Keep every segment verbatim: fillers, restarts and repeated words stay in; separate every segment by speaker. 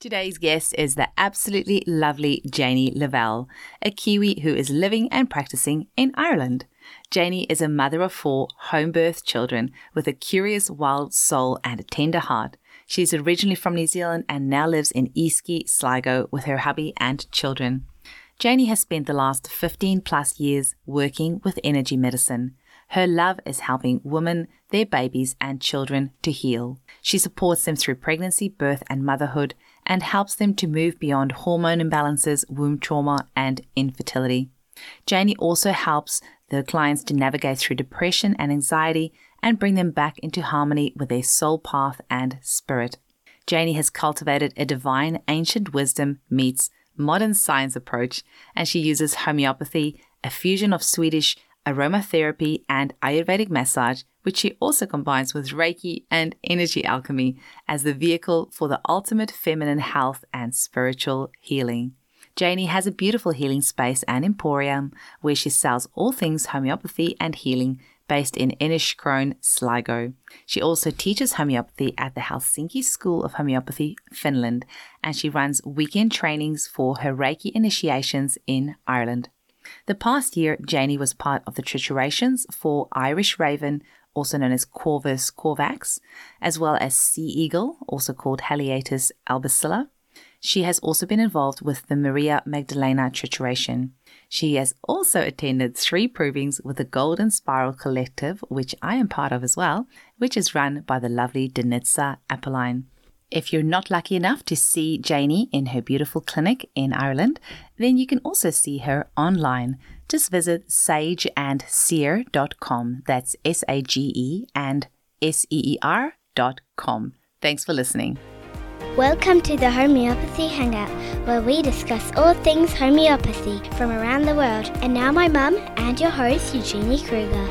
Speaker 1: Today's guest is the absolutely lovely Janie Lavelle, a Kiwi who is living and practicing in Ireland. Janie is a mother of four home-birth children with a curious, wild soul and a tender heart. She's originally from New Zealand and now lives in Eastquay, Sligo with her hubby and children. Janie has spent the last fifteen plus years working with energy medicine. Her love is helping women, their babies and children to heal. She supports them through pregnancy, birth and motherhood and helps them to move beyond hormone imbalances, womb trauma and infertility. Janie also helps the clients to navigate through depression and anxiety and bring them back into harmony with their soul path and spirit. Janie has cultivated a divine ancient wisdom meets modern science approach, and she uses homeopathy, a fusion of Swedish aromatherapy and Ayurvedic massage, which she also combines with Reiki and energy alchemy as the vehicle for the ultimate feminine health and spiritual healing. Janie has a beautiful healing space and emporium where she sells all things homeopathy and healing based in Enniskroon, Sligo. She also teaches homeopathy at the Helsinki School of Homeopathy, Finland, and she runs weekend trainings for her Reiki initiations in Ireland. The past year, Janie was part of the triturations for Irish Raven, also known as Corvus corvax, as well as Sea Eagle, also called Haliaetus albicilla. She has also been involved with the Maria Magdalena trituration. She has also attended three provings with the Golden Spiral Collective, which I am part of as well, which is run by the lovely Denitsa Appeline. If you're not lucky enough to see Janie in her beautiful clinic in Ireland, then you can also see her online. Just visit sage and seer dot com. That's S A G E and S E E R dot com. Thanks for listening.
Speaker 2: Welcome to the Homeopathy Hangout, where we discuss all things homeopathy from around the world. And now my mum and your host, Eugenie Kruger.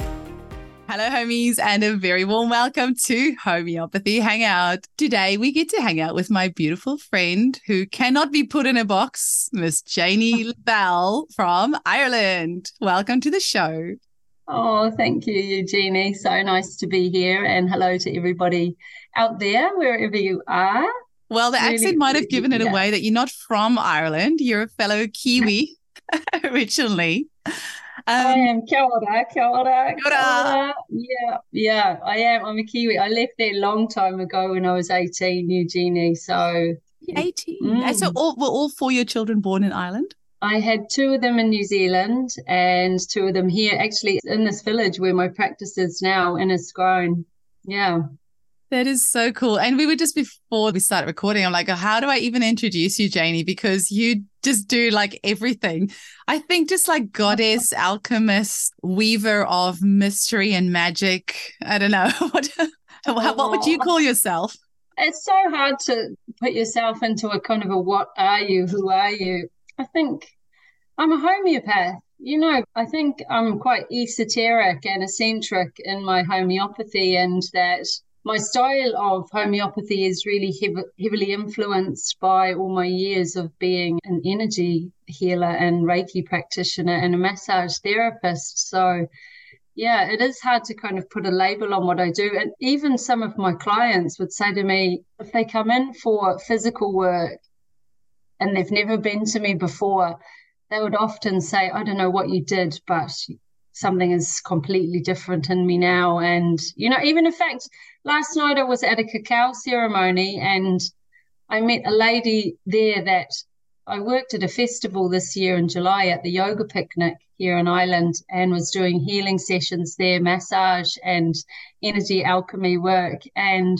Speaker 1: Hello, homies, and a very warm welcome to Homeopathy Hangout. Today, we get to hang out with my beautiful friend who cannot be put in a box, Miss Janie Lavelle from Ireland. Welcome to the show.
Speaker 3: Oh, thank you, Eugenie. So nice to be here, and hello to everybody out there, wherever you are.
Speaker 1: Well, the really, accent might have given it yeah. away that you're not from Ireland. You're a fellow Kiwi originally.
Speaker 3: Um, I am. Kia ora, kia ora, kia ora. Yeah, yeah, I am. I'm a Kiwi. I left there a long time ago when I was eighteen, Eugenie. So
Speaker 1: eighteen. Mm. So all, were all four of your children born in Ireland?
Speaker 3: I had two of them in New Zealand and two of them here, actually in this village where my practice is now, in Enniskroon. Yeah.
Speaker 1: That is so cool. And we were just before we started recording, I'm like, how do I even introduce you, Janie? Because you just do like everything. I think just like goddess, alchemist, weaver of mystery and magic. I don't know. what, what would you call yourself?
Speaker 3: It's so hard to put yourself into a kind of a what are you, who are you? I think I'm a homeopath. You know, I think I'm quite esoteric and eccentric in my homeopathy, and that my style of homeopathy is really hev- heavily influenced by all my years of being an energy healer and Reiki practitioner and a massage therapist. So, yeah, it is hard to kind of put a label on what I do. And even some of my clients would say to me, if they come in for physical work and they've never been to me before, they would often say, I don't know what you did, but something is completely different in me now. And, you know, even in fact, last night I was at a cacao ceremony and I met a lady there that I worked at a festival this year in July at the Yoga Picnic here in Ireland and was doing healing sessions there, massage and energy alchemy work. And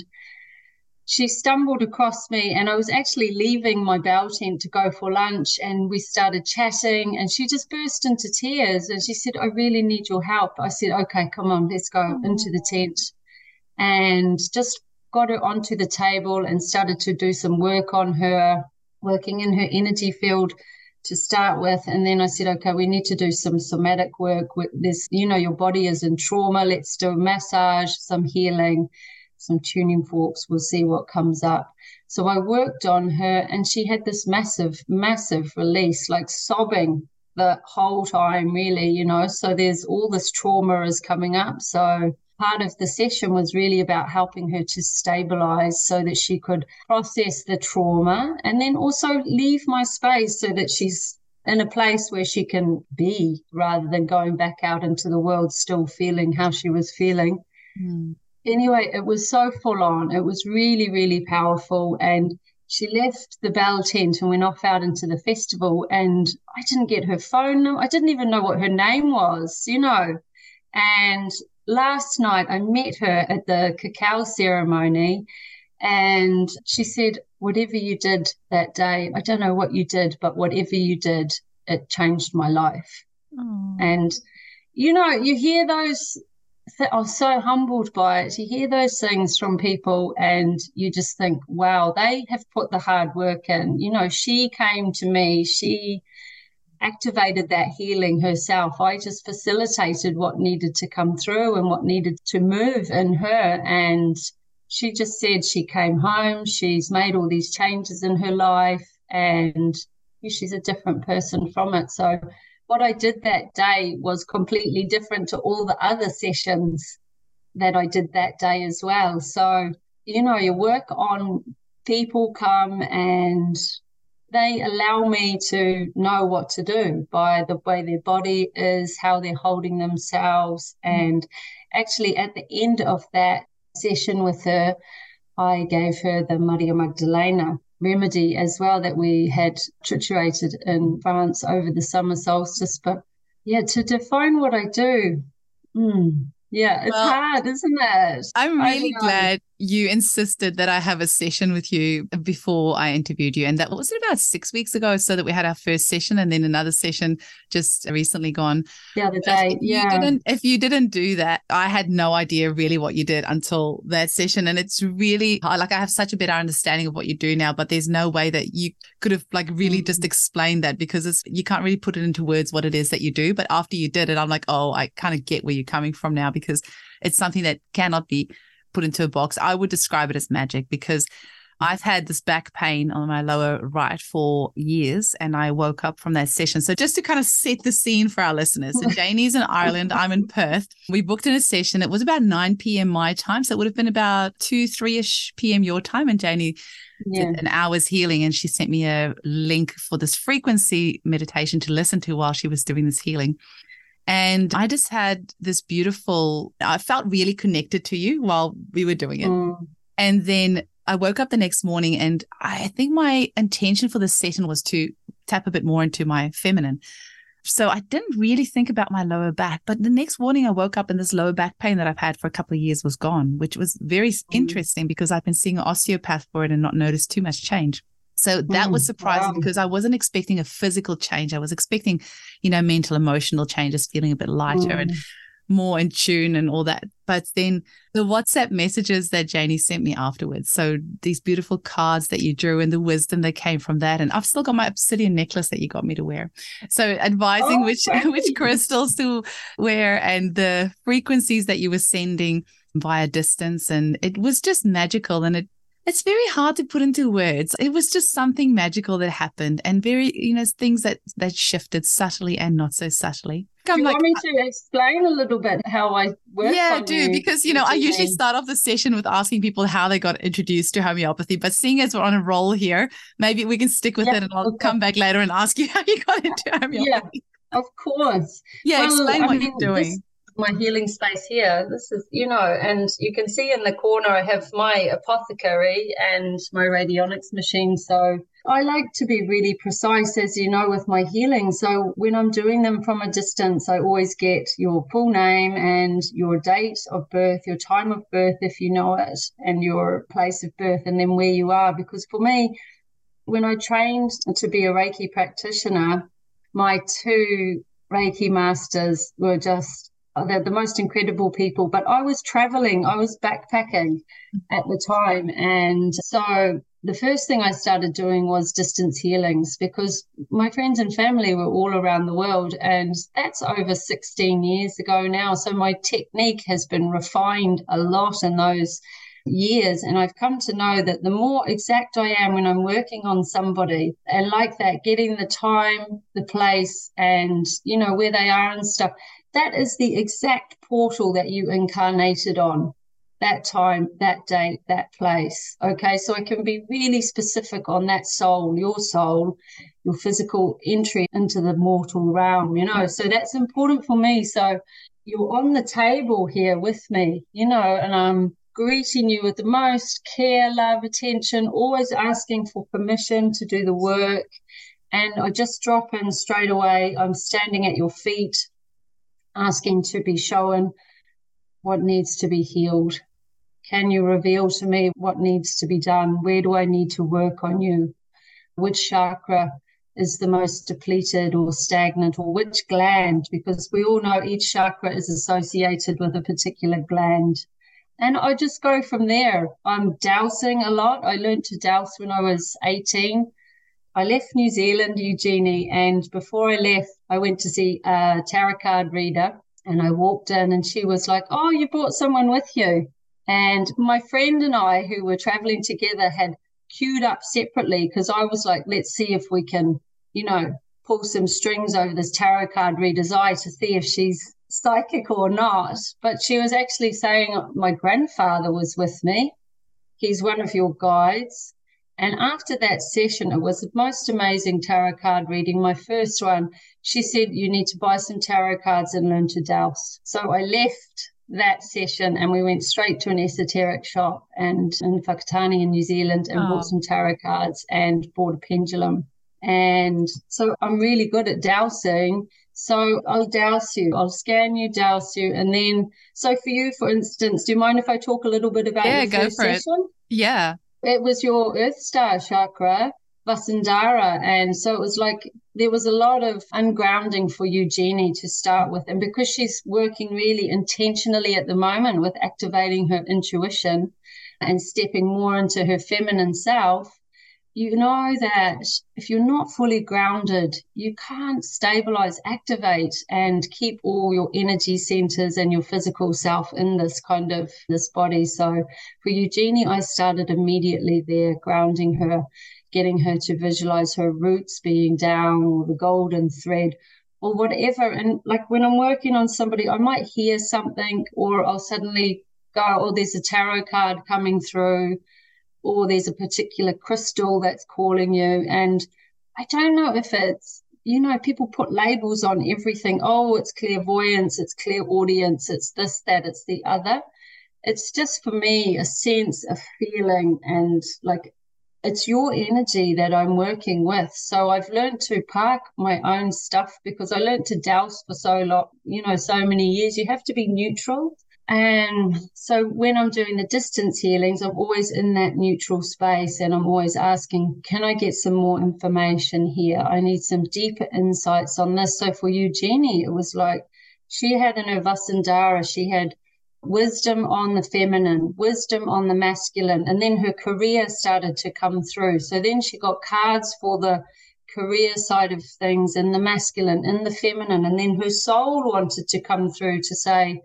Speaker 3: she stumbled across me and I was actually leaving my bell tent to go for lunch, and we started chatting and she just burst into tears and she said, I really need your help. I said, okay, come on, let's go oh. into the tent, and just got her onto the table and started to do some work on her, working in her energy field to start with. And then I said, okay, we need to do some somatic work with this. You know, your body is in trauma. Let's do a massage, some healing, some tuning forks. We'll see what comes up. So I worked on her and she had this massive, massive release, like sobbing the whole time, really, you know. So there's all this trauma is coming up. So part of the session was really about helping her to stabilize so that she could process the trauma and then also leave my space so that she's in a place where she can be rather than going back out into the world still feeling how she was feeling. Mm. Anyway, it was so full on. It was really, really powerful. And she left the Bell tent and went off out into the festival, and I didn't get her phone number. I didn't even know what her name was, you know. And last night I met her at the cacao ceremony, and she said, whatever you did that day, I don't know what you did, but whatever you did, it changed my life. Oh. And, you know, you hear those, th- I'm so humbled by it. You hear those things from people and you just think, wow, they have put the hard work in. You know, she came to me, she activated that healing herself. I just facilitated what needed to come through and what needed to move in her. And she just said she came home, she's made all these changes in her life, and she's a different person from it. So what I did that day was completely different to all the other sessions that I did that day as well. So, you know, you work on people come and they allow me to know what to do by the way their body is, how they're holding themselves. And actually at the end of that session with her, I gave her the Maria Magdalena remedy as well that we had triturated in France over the summer solstice. But yeah, to define what I do, mm, yeah, it's well, hard, isn't it?
Speaker 1: I'm really glad you insisted that I have a session with you before I interviewed you. And that was it about six weeks ago, so that we had our first session and then another session just recently gone.
Speaker 3: The other day,
Speaker 1: if
Speaker 3: yeah.
Speaker 1: You didn't, if you didn't do that, I had no idea really what you did until that session. And it's really, like, I have such a better understanding of what you do now, but there's no way that you could have like really mm-hmm. just explained that, because it's, you can't really put it into words what it is that you do. But after you did it, I'm like, oh, I kind of get where you're coming from now, because it's something that cannot be put into a box. I would describe it as magic, because I've had this back pain on my lower right for years, and I woke up from that session. So just to kind of set the scene for our listeners, so Janie's in Ireland, I'm in Perth. We booked in a session. It was about nine p.m. my time, so it would have been about two, three-ish p.m. your time, and Janie yeah. did an hour's healing, and she sent me a link for this frequency meditation to listen to while she was doing this healing. And I just had this beautiful, I felt really connected to you while we were doing it. Mm. And then I woke up the next morning, and I think my intention for this session was to tap a bit more into my feminine. So I didn't really think about my lower back, but the next morning I woke up and this lower back pain that I've had for a couple of years was gone, which was very mm. interesting, because I've been seeing an osteopath for it and not noticed too much change. So that mm, was surprising, wow. because I wasn't expecting a physical change. I was expecting, you know, mental, emotional changes, feeling a bit lighter mm. and more in tune and all that. But then the WhatsApp messages that Janie sent me afterwards, so these beautiful cards that you drew and the wisdom that came from that. And I've still got my obsidian necklace that you got me to wear. So advising oh, which right. which crystals to wear and the frequencies that you were sending via distance. And it was just magical. And it It's very hard to put into words. It was just something magical that happened, and very, you know, things that, that shifted subtly and not so subtly.
Speaker 3: I'm
Speaker 2: Do you
Speaker 3: like,
Speaker 2: want me to explain a little bit how I work?
Speaker 1: Yeah, I do, you? because, you know, I usually start off the session with asking people how they got introduced to homeopathy, but seeing as we're on a roll here, maybe we can stick with yeah, it, and I'll okay. come back later and ask you how you got into homeopathy.
Speaker 3: Yeah, of course.
Speaker 1: Yeah, well, explain
Speaker 3: I
Speaker 1: what
Speaker 3: mean,
Speaker 1: you're doing.
Speaker 3: This- my healing space here. This is, you know, and you can see in the corner I have my apothecary and my radionics machine. So I like to be really precise, as you know, with my healing. So when I'm doing them from a distance, I always get your full name and your date of birth, your time of birth, if you know it, and your place of birth, and then where you are. Because for me, when I trained to be a Reiki practitioner, my two Reiki masters were just they're the most incredible people, but I was traveling, I was backpacking at the time. And so the first thing I started doing was distance healings, because my friends and family were all around the world, and that's over sixteen years ago now. So my technique has been refined a lot in those years. And I've come to know that the more exact I am when I'm working on somebody, and like that, getting the time, the place, and, you know, where they are and stuff, that is the exact portal that you incarnated on, that time, that date, that place. Okay, so I can be really specific on that soul, your soul, your physical entry into the mortal realm, you know. So that's important for me. So you're on the table here with me, you know, and I'm greeting you with the most care, love, attention, always asking for permission to do the work. And I just drop in straight away. I'm standing at your feet, asking to be shown what needs to be healed. Can you reveal to me what needs to be done? Where do I need to work on you? Which chakra is the most depleted or stagnant, or which gland? Because we all know each chakra is associated with a particular gland. And I just go from there. I'm dowsing a lot. I learned to dowse when I was eighteen. I left New Zealand, Eugenie, and before I left, I went to see a tarot card reader, and I walked in and she was like, oh, you brought someone with you. And my friend and I, who were traveling together, had queued up separately because I was like, let's see if we can, you know, pull some strings over this tarot card reader's eye to see if she's psychic or not. But she was actually saying, my grandfather was with me. He's one of your guides. And after that session, it was the most amazing tarot card reading, my first one. She said, you need to buy some tarot cards and learn to dowse. So I left that session and we went straight to an esoteric shop and in Whakatane in New Zealand and oh. bought some tarot cards and bought a pendulum. And so I'm really good at dowsing. So I'll dowse you, I'll scan you, dowse you. And then, so for you, for instance, do you mind if I talk a little bit about
Speaker 1: yeah,
Speaker 3: your
Speaker 1: go
Speaker 3: first
Speaker 1: for
Speaker 3: session?
Speaker 1: It. Yeah.
Speaker 3: It was your Earth Star chakra, Vasundhara. And so it was like there was a lot of ungrounding for Eugenie to start with. And because she's working really intentionally at the moment with activating her intuition and stepping more into her feminine self, you know that if you're not fully grounded, you can't stabilize, activate, and keep all your energy centers and your physical self in this kind of this body. So for Eugenie, I started immediately there, grounding her, getting her to visualize her roots being down or the golden thread or whatever. And like when I'm working on somebody, I might hear something or I'll suddenly go, oh, there's a tarot card coming through, or there's a particular crystal that's calling you. And I don't know if it's, you know, people put labels on everything. Oh, it's clairvoyance, it's clairaudience, it's this, that, it's the other. It's just for me a sense of feeling and like it's your energy that I'm working with. So I've learned to park my own stuff because I learned to dowse for so long, you know, so many years. You have to be neutral. And so when I'm doing the distance healings, I'm always in that neutral space and I'm always asking, can I get some more information here? I need some deeper insights on this. So for Eugenie, it was like she had in her Vasundhara, she had wisdom on the feminine, wisdom on the masculine, and then her career started to come through. So then she got cards for the career side of things and the masculine and the feminine, and then her soul wanted to come through to say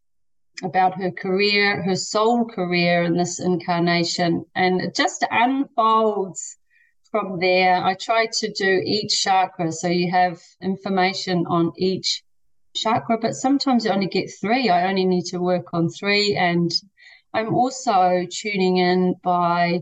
Speaker 3: about her career, her soul career in this incarnation, and it just unfolds from there. I try to do each chakra, so you have information on each chakra, but sometimes you only get three. I only need to work on three, and I'm also tuning in by,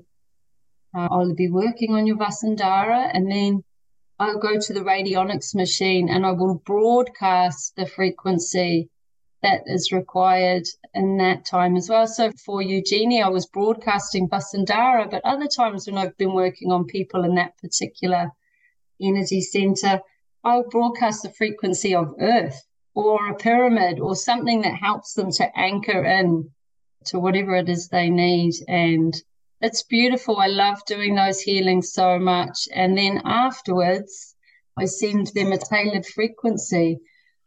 Speaker 3: uh, I'll be working on your Vasundhara, and then I'll go to the radionics machine and I will broadcast the frequency that is required in that time as well. So for Eugenie, I was broadcasting Vasundhara, but other times when I've been working on people in that particular energy center, I'll broadcast the frequency of Earth or a pyramid or something that helps them to anchor in to whatever it is they need. And it's beautiful. I love doing those healings so much. And then afterwards, I send them a tailored frequency.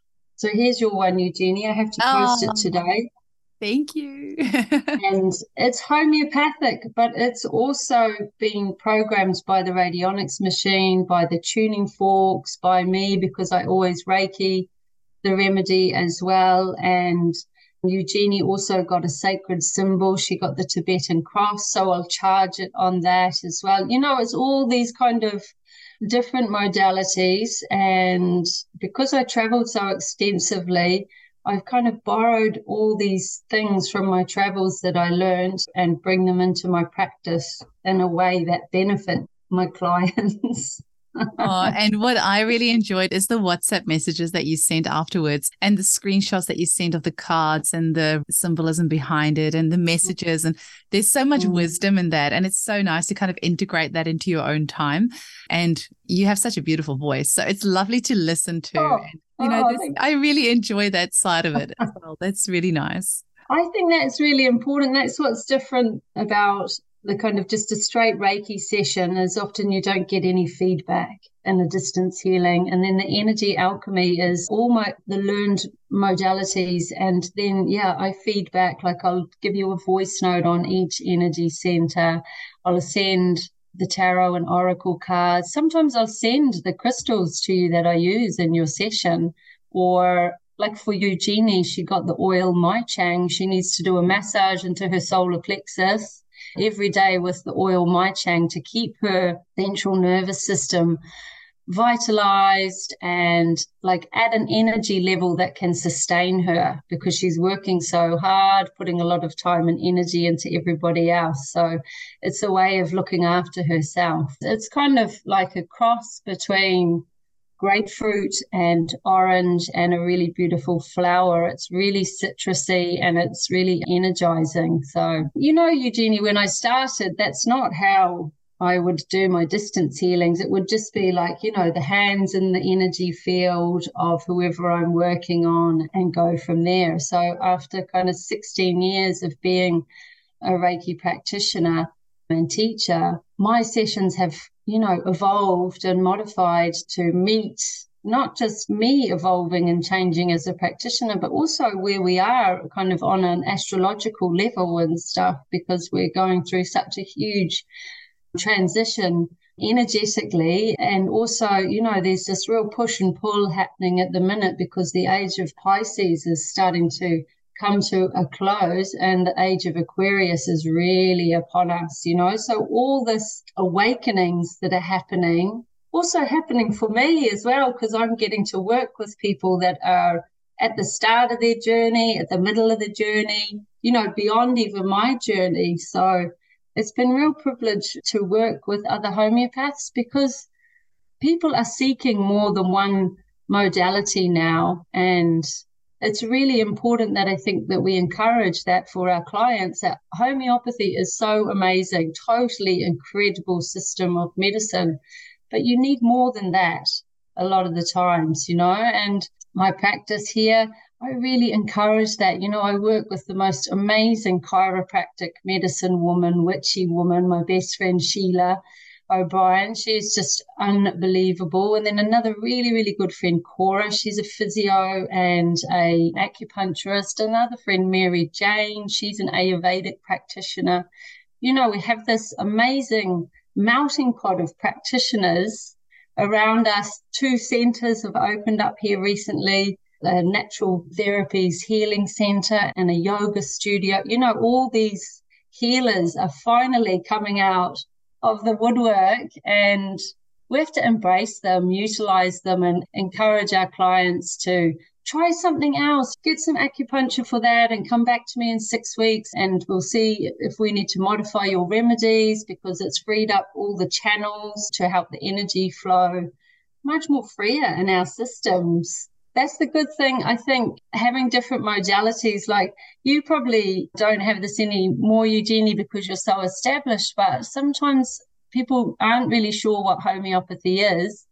Speaker 3: So here's your one, Eugenie. I have to post oh, it today.
Speaker 1: Thank you.
Speaker 3: And it's homeopathic, but it's also being programmed by the radionics machine, by the tuning forks, by me, because I always Reiki the remedy as well. And Eugenie also got a sacred symbol. She got the Tibetan cross, so I'll charge it on that as well. You know, it's all these kind of different modalities. And because I traveled so extensively, I've kind of borrowed all these things from my travels that I learned and bring them into my practice in a way that benefit my clients.
Speaker 1: Oh, and what I really enjoyed is the WhatsApp messages that you sent afterwards and the screenshots that you sent of the cards and the symbolism behind it and the messages. And there's so much mm. wisdom in that. And it's so nice to kind of integrate that into your own time. And you have such a beautiful voice. So it's lovely to listen to.
Speaker 3: Oh,
Speaker 1: and, you know,
Speaker 3: oh,
Speaker 1: this, I really enjoy that side of it as well. That's really nice.
Speaker 3: I think that's really important. That's what's different about the kind of just a straight Reiki session is often you don't get any feedback in a distance healing. And then the energy alchemy is all my the learned modalities. And then, yeah, I feed back, like I'll give you a voice note on each energy center. I'll send the tarot and oracle cards. Sometimes I'll send the crystals to you that I use in your session. Or like for Eugenie, she got the oil Mai Chang. She needs to do a massage into her solar plexus every day with the oil Mai Chang to keep her central nervous system vitalized and like at an energy level that can sustain her, because she's working so hard, putting a lot of time and energy into everybody else. So it's a way of looking after herself. It's kind of like a cross between grapefruit and orange and a really beautiful flower. It's really citrusy and it's really energizing. So, you know, Eugenie, when I started, that's not how I would do my distance healings. It would just be like, you know, the hands in the energy field of whoever I'm working on and go from there. So after kind of sixteen years of being a Reiki practitioner and teacher, my sessions have, you know, evolved and modified to meet not just me evolving and changing as a practitioner, but also where we are kind of on an astrological level and stuff, because we're going through such a huge transition energetically. And also, you know, there's this real push and pull happening at the minute because the age of Pisces is starting to come to a close and the age of Aquarius is really upon us, you know. So all this awakenings that are happening, also happening for me as well, because I'm getting to work with people that are at the start of their journey, at the middle of the journey, you know, beyond even my journey. So it's been a real privilege to work with other homeopaths because people are seeking more than one modality now. And it's really important that I think that we encourage that for our clients. That homeopathy is so amazing, totally incredible system of medicine, but you need more than that a lot of the times, you know. And my practice here, I really encourage that. You know, I work with the most amazing chiropractic medicine woman, witchy woman, my best friend Sheila O'Brien. She's just unbelievable. And then another really, really good friend, Cora. She's a physio and a acupuncturist. Another friend, Mary Jane. She's an Ayurvedic practitioner. You know, we have this amazing melting pot of practitioners around us. Two centers have opened up here recently, a natural therapies healing center and a yoga studio. You know, all these healers are finally coming out of the woodwork, and we have to embrace them, utilize them, and encourage our clients to try something else. Get some acupuncture for that and come back to me in six weeks and we'll see if we need to modify your remedies, because it's freed up all the channels to help the energy flow much more freer in our systems. That's the good thing, I think, having different modalities. Like, you probably don't have this anymore, Eugenie, because you're so established, but sometimes people aren't really sure what homeopathy is.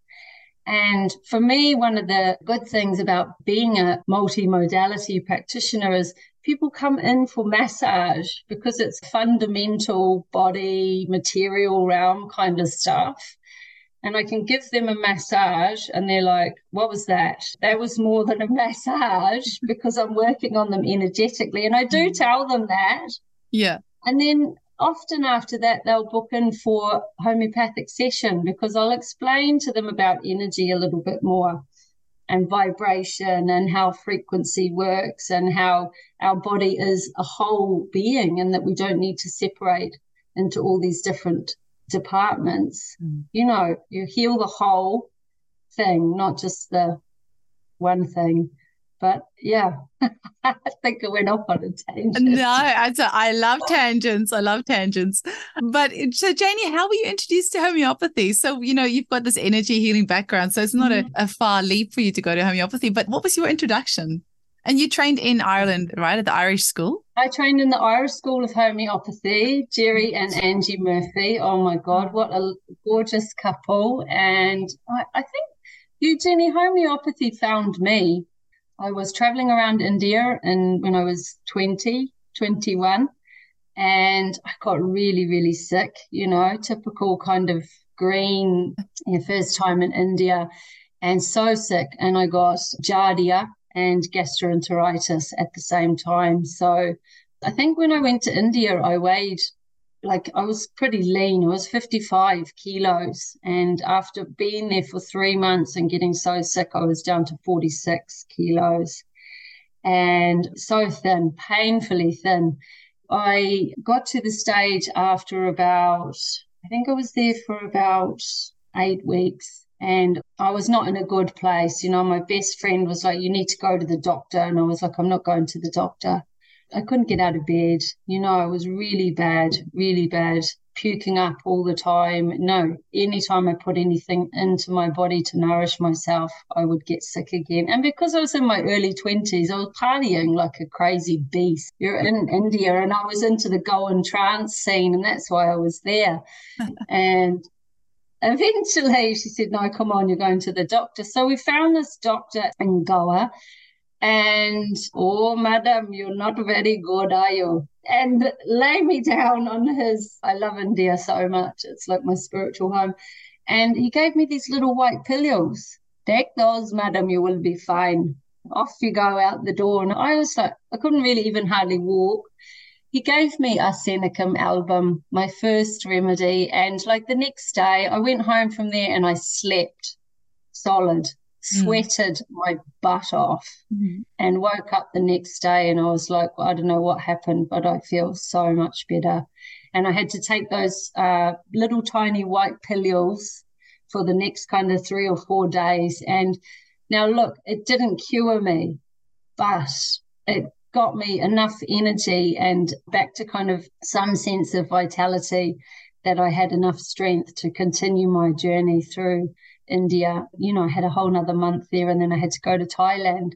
Speaker 3: And for me, one of the good things about being a multi-modality practitioner is people come in for massage because it's fundamental body, material realm kind of stuff. And I can give them a massage and they're like, what was that? That was more than a massage, because I'm working on them energetically. And I do tell them that.
Speaker 1: Yeah.
Speaker 3: And then often after that, they'll book in for homeopathic session because I'll explain to them about energy a little bit more. and vibration and how frequency works and how our body is a whole being and that we don't need to separate into all these different departments. Mm. You know, you heal the whole thing, not just the one thing. But yeah, I think I went off on a tangent.
Speaker 1: No, I, I love tangents. I love tangents. But so, Janie, how were you introduced to homeopathy? So, you know, you've got this energy healing background, so it's not mm-hmm. a, a far leap for you to go to homeopathy. But what was your introduction? And you trained in Ireland, right, at the Irish School?
Speaker 3: I trained in the Irish School of Homeopathy, Jerry and Angie Murphy. Oh, my God, what a gorgeous couple. And I, I think, you, Jenny, homeopathy found me. I was traveling around India and when I was twenty, twenty-one, and I got really, really sick, you know, typical kind of green, you know, first time in India, and so sick. And I got giardia and gastroenteritis at the same time. So I think when I went to India, I weighed, like I was pretty lean. I was fifty-five kilos. And after being there for three months and getting so sick, I was down to forty-six kilos and so thin, painfully thin. I got to the stage after about, I think I was there for about eight weeks and I was not in a good place. You know, my best friend was like, you need to go to the doctor. And I was like, I'm not going to the doctor. I couldn't get out of bed. You know, it was really bad, really bad, puking up all the time. No, anytime I put anything into my body to nourish myself, I would get sick again. And because I was in my early twenties, I was partying like a crazy beast. You're in India and I was into the Goan trance scene and that's why I was there. And eventually she said, no, come on, you're going to the doctor. So we found this doctor in Goa. And, oh, madam, you're not very good, are you? And lay me down on his, I love India so much. It's like my spiritual home. And he gave me these little white pillows. Take those, madam, you will be fine. Off you go out the door. And I was like, I couldn't really even hardly walk. He gave me arsenicum album, my first remedy. And like the next day, I went home from there and I slept solid. Sweated mm. my butt off mm-hmm. and woke up the next day and I was like, well, I don't know what happened, but I feel so much better. And I had to take those uh, little tiny white pills for the next kind of three or four days. And now, look, it didn't cure me, but it got me enough energy and back to kind of some sense of vitality that I had enough strength to continue my journey through India. You know, I had a whole nother month there and then I had to go to Thailand.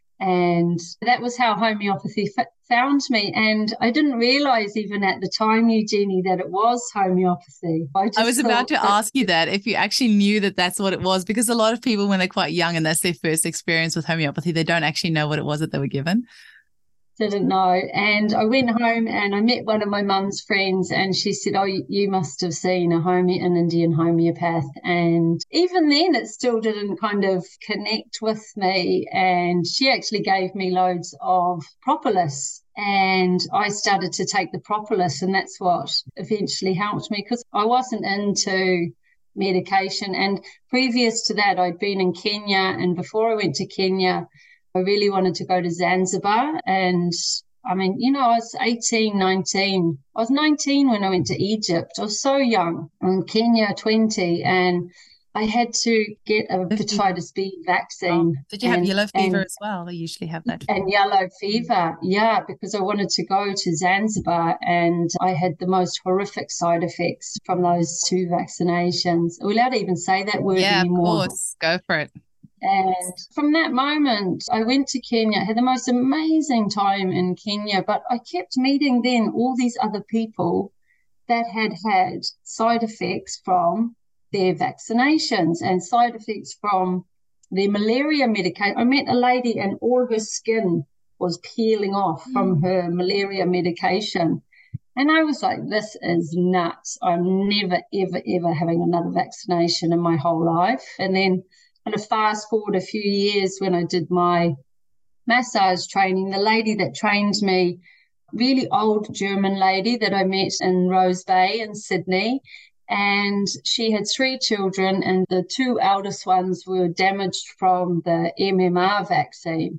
Speaker 3: And that was how homeopathy f- found me. And I didn't realize even at the time, Eugenie, that it was homeopathy.
Speaker 1: I, just I was about to that- ask you that, if you actually knew that that's what it was, because a lot of people, when they're quite young and that's their first experience with homeopathy, they don't actually know what it was that they were given.
Speaker 3: Didn't know. And I went home and I met one of my mum's friends and she said, oh, you must have seen a home an Indian homeopath. And even then it still didn't kind of connect with me. And she actually gave me loads of propolis and I started to take the propolis and that's what eventually helped me because I wasn't into medication. And previous to that, I'd been in Kenya, and before I went to Kenya, I really wanted to go to Zanzibar. And I mean, you know, I was eighteen, nineteen. I was nineteen when I went to Egypt. I was so young. And Kenya, twenty. And I had to get a hepatitis B vaccine.
Speaker 1: Oh, did you have
Speaker 3: and,
Speaker 1: yellow fever
Speaker 3: and,
Speaker 1: as well? They usually have that.
Speaker 3: And yellow fever, yeah, because I wanted to go to Zanzibar and I had the most horrific side effects from those two vaccinations. Are we allowed to even say that word
Speaker 1: yeah,
Speaker 3: anymore?
Speaker 1: Yeah, of course. Go for it.
Speaker 3: And from that moment, I went to Kenya, had the most amazing time in Kenya, but I kept meeting then all these other people that had had side effects from their vaccinations and side effects from their malaria medication. I met a lady and all her skin was peeling off from her malaria medication. And I was like, this is nuts. I'm never, ever, ever having another vaccination in my whole life. And then kind of fast forward a few years when I did my massage training, the lady that trained me, really old German lady that I met in Rose Bay in Sydney, And she had three children, and the two eldest ones were damaged from the M M R vaccine.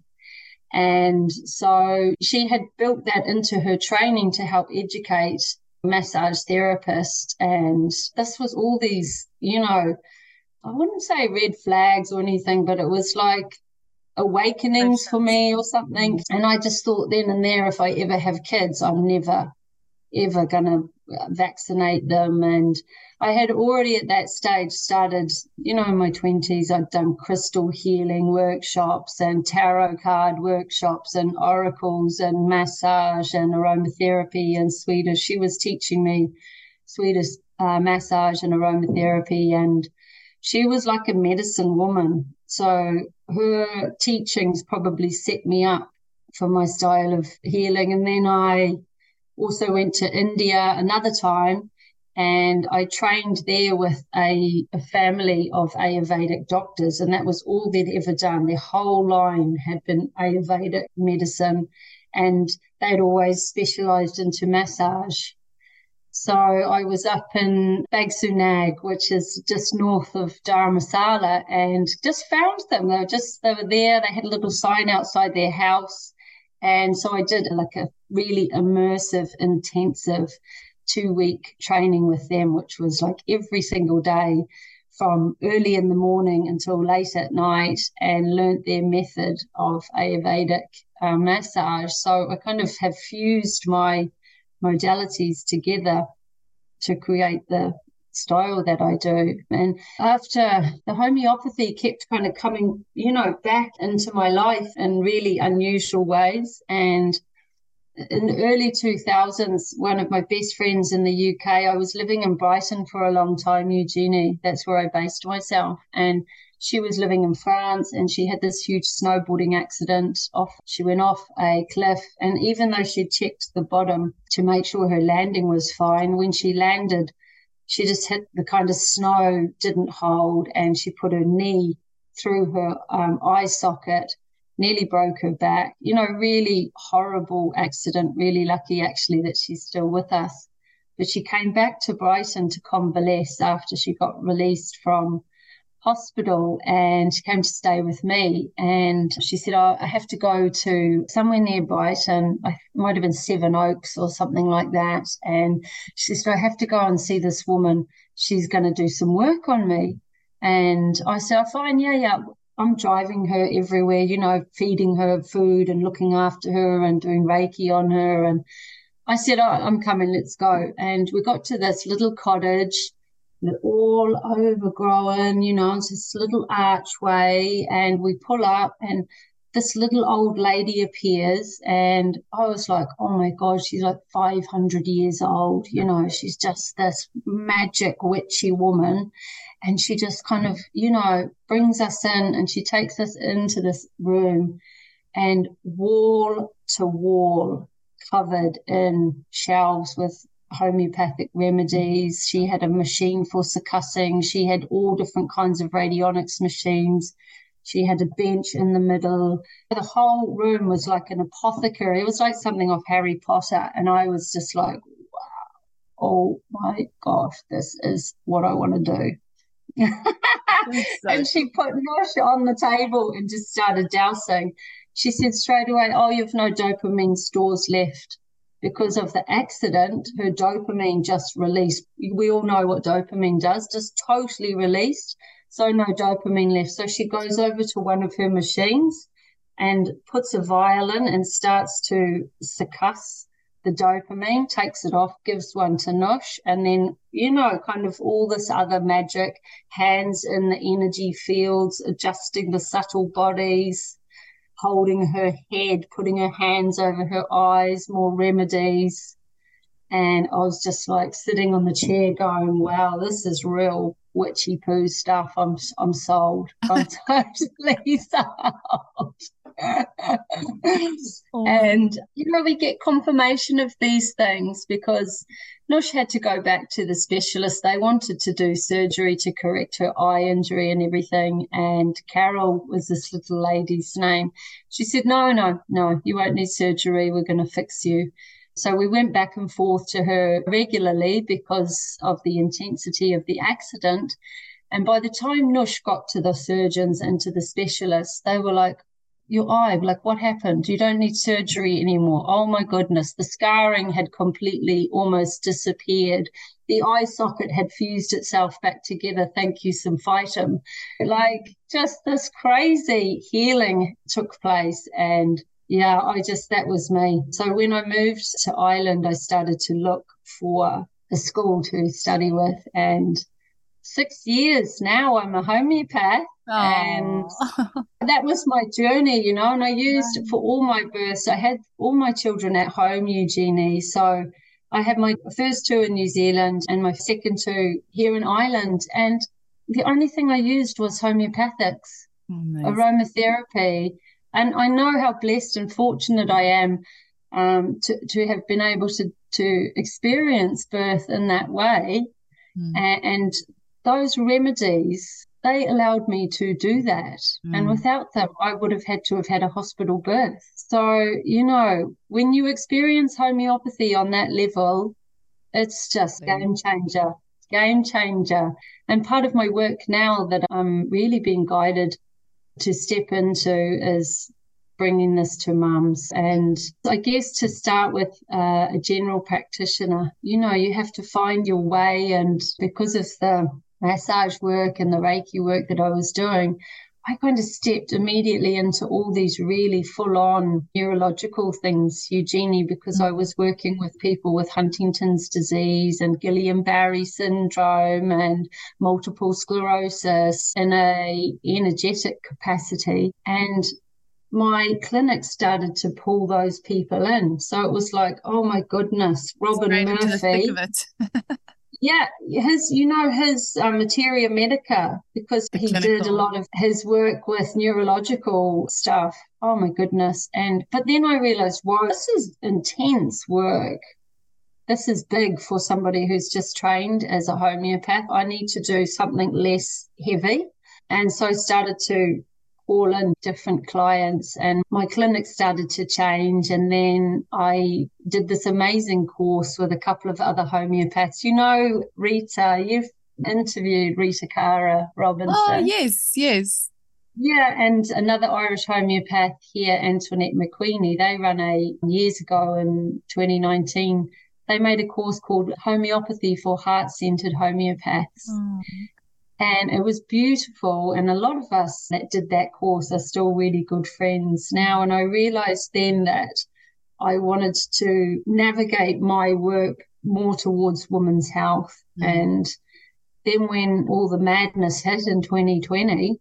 Speaker 3: And so she had built that into her training to help educate massage therapists. And this was all these, you know, I wouldn't say red flags or anything, but it was like awakenings for me or something. And I just thought then and there, if I ever have kids, I'm never, ever going to vaccinate them. And I had already at that stage started, you know, in my twenties, I'd done crystal healing workshops and tarot card workshops and oracles and massage and aromatherapy and Swedish. She was teaching me Swedish uh, massage and aromatherapy, and she was like a medicine woman. So her teachings probably set me up for my style of healing. And then I also went to India another time, and I trained there with a, a family of Ayurvedic doctors, and that was all they'd ever done. Their whole line had been Ayurvedic medicine, and they'd always specialized into massage. So I was up in Bagsunag, which is just north of Dharamsala, and just found them. They were just, they were there. They had a little sign outside their house. And so I did like a really immersive, intensive two-week training with them, which was like every single day from early in the morning until late at night, and learnt their method of Ayurvedic uh, massage. So I kind of have fused my modalities together to create the style that I do. And after the homeopathy kept kind of coming, you know, back into my life in really unusual ways. And in the early two thousands, one of my best friends in the U K, I was living in Brighton for a long time, Eugenie. That's where I based myself. And she was living in France, and she had this huge snowboarding accident. Off, she went off a cliff, and even though she checked the bottom to make sure her landing was fine, when she landed, she just hit the kind of snow, didn't hold, and she put her knee through her um, eye socket, nearly broke her back. You know, really horrible accident, really lucky actually that she's still with us. But she came back to Brighton to convalesce after she got released from hospital, and she came to stay with me. And she said, oh, I have to go to somewhere near Brighton. I might have been Seven Oaks or something like that. And she said, I have to go and see this woman. She's going to do some work on me. And I said, oh, fine, yeah, yeah. I'm driving her everywhere, you know, feeding her food and looking after her and doing Reiki on her. And I said, oh, I'm coming, let's go. And we got to this little cottage, all overgrown, you know, it's this little archway, and we pull up and this little old lady appears, and I was like, oh my God, she's like five hundred years old, you know, she's just this magic witchy woman. And she just kind of, you know, brings us in, and she takes us into this room, and wall to wall covered in shelves with homeopathic remedies. She had a machine for succussing. She had all different kinds of radionics machines. She had a bench in the middle. The whole room was like an apothecary. It was like something off Harry Potter. And I was just like, wow, oh my gosh, this is what I want to do. So and she put Nosh on the table and just started dousing. She said straight away, oh, you've no dopamine stores left. Because of the accident, her dopamine just released. We all know what dopamine does, just totally released. So no dopamine left. So she goes over to one of her machines and puts a vial in and starts to succuss the dopamine, takes it off, gives one to Nush, and then, you know, kind of all this other magic, hands in the energy fields, adjusting the subtle bodies, holding her head, putting her hands over her eyes, more remedies. And I was just like sitting on the chair going, wow, this is real witchy poo stuff. I'm I'm sold. I'm totally sold. Oh. And, you know, we get confirmation of these things because Nush had to go back to the specialist. They wanted to do surgery to correct her eye injury and everything. And Carol was this little lady's name. She said, no, no, no, you won't need surgery. We're going to fix you. So we went back and forth to her regularly because of the intensity of the accident. And by the time Nush got to the surgeons and to the specialists, they were like, your eye, like, what happened? You don't need surgery anymore. Oh my goodness. The scarring had completely almost disappeared. The eye socket had fused itself back together. Thank you, some phytum. Like, just this crazy healing took place. And yeah, I just, that was me. So when I moved to Ireland, I started to look for a school to study with. And six years now, I'm a homeopath.
Speaker 1: Oh.
Speaker 3: And that was my journey, you know, and I used
Speaker 1: Right.
Speaker 3: for all my births. I had all my children at home, Eugenie. So I had my first two in New Zealand and my second two here in Ireland. And the only thing I used was homeopathics,
Speaker 1: Amazing.
Speaker 3: aromatherapy. And I know how blessed and fortunate I am um, to, to have been able to, to experience birth in that way.
Speaker 1: Mm.
Speaker 3: And, and those remedies, they allowed me to do that.
Speaker 1: Mm.
Speaker 3: And without them, I would have had to have had a hospital birth. So, you know, when you experience homeopathy on that level, it's just
Speaker 1: Yeah.
Speaker 3: game changer, game changer. And part of my work now that I'm really being guided to step into is bringing this to mums. And I guess to start with uh, a general practitioner, you know, you have to find your way. And because of the massage work and the Reiki work that I was doing, I kind of stepped immediately into all these really full-on neurological things, Eugenie, because I was working with people with Huntington's disease and Guillain-Barré syndrome and multiple sclerosis in a energetic capacity. And my clinic started to pull those people in. So it was like, oh my goodness, Robin
Speaker 1: Straight into the thick
Speaker 3: Murphy.
Speaker 1: of it.
Speaker 3: Yeah, his, you know, his uh, Materia Medica, because
Speaker 1: The
Speaker 3: he did
Speaker 1: clinical.
Speaker 3: a lot of his work with neurological stuff. Oh my goodness. And, but then I realized, wow, this is intense work. This is big for somebody who's just trained as a homeopath. I need to do something less heavy. And so I started to call in different clients and my clinic started to change. And then I did this amazing course with a couple of other homeopaths. You know, Rita, you've interviewed Rita Cara Robinson.
Speaker 1: Oh, yes, yes.
Speaker 3: Yeah, and another Irish homeopath here, Antoinette McQueenie. They run a, years ago in twenty nineteen, they made a course called Homeopathy for Heart-Centered Homeopaths.
Speaker 1: Oh.
Speaker 3: And it was beautiful. And a lot of us that did that course are still really good friends now. And I realized then that I wanted to navigate my work more towards women's health. Mm. And then when all the madness hit in twenty twenty,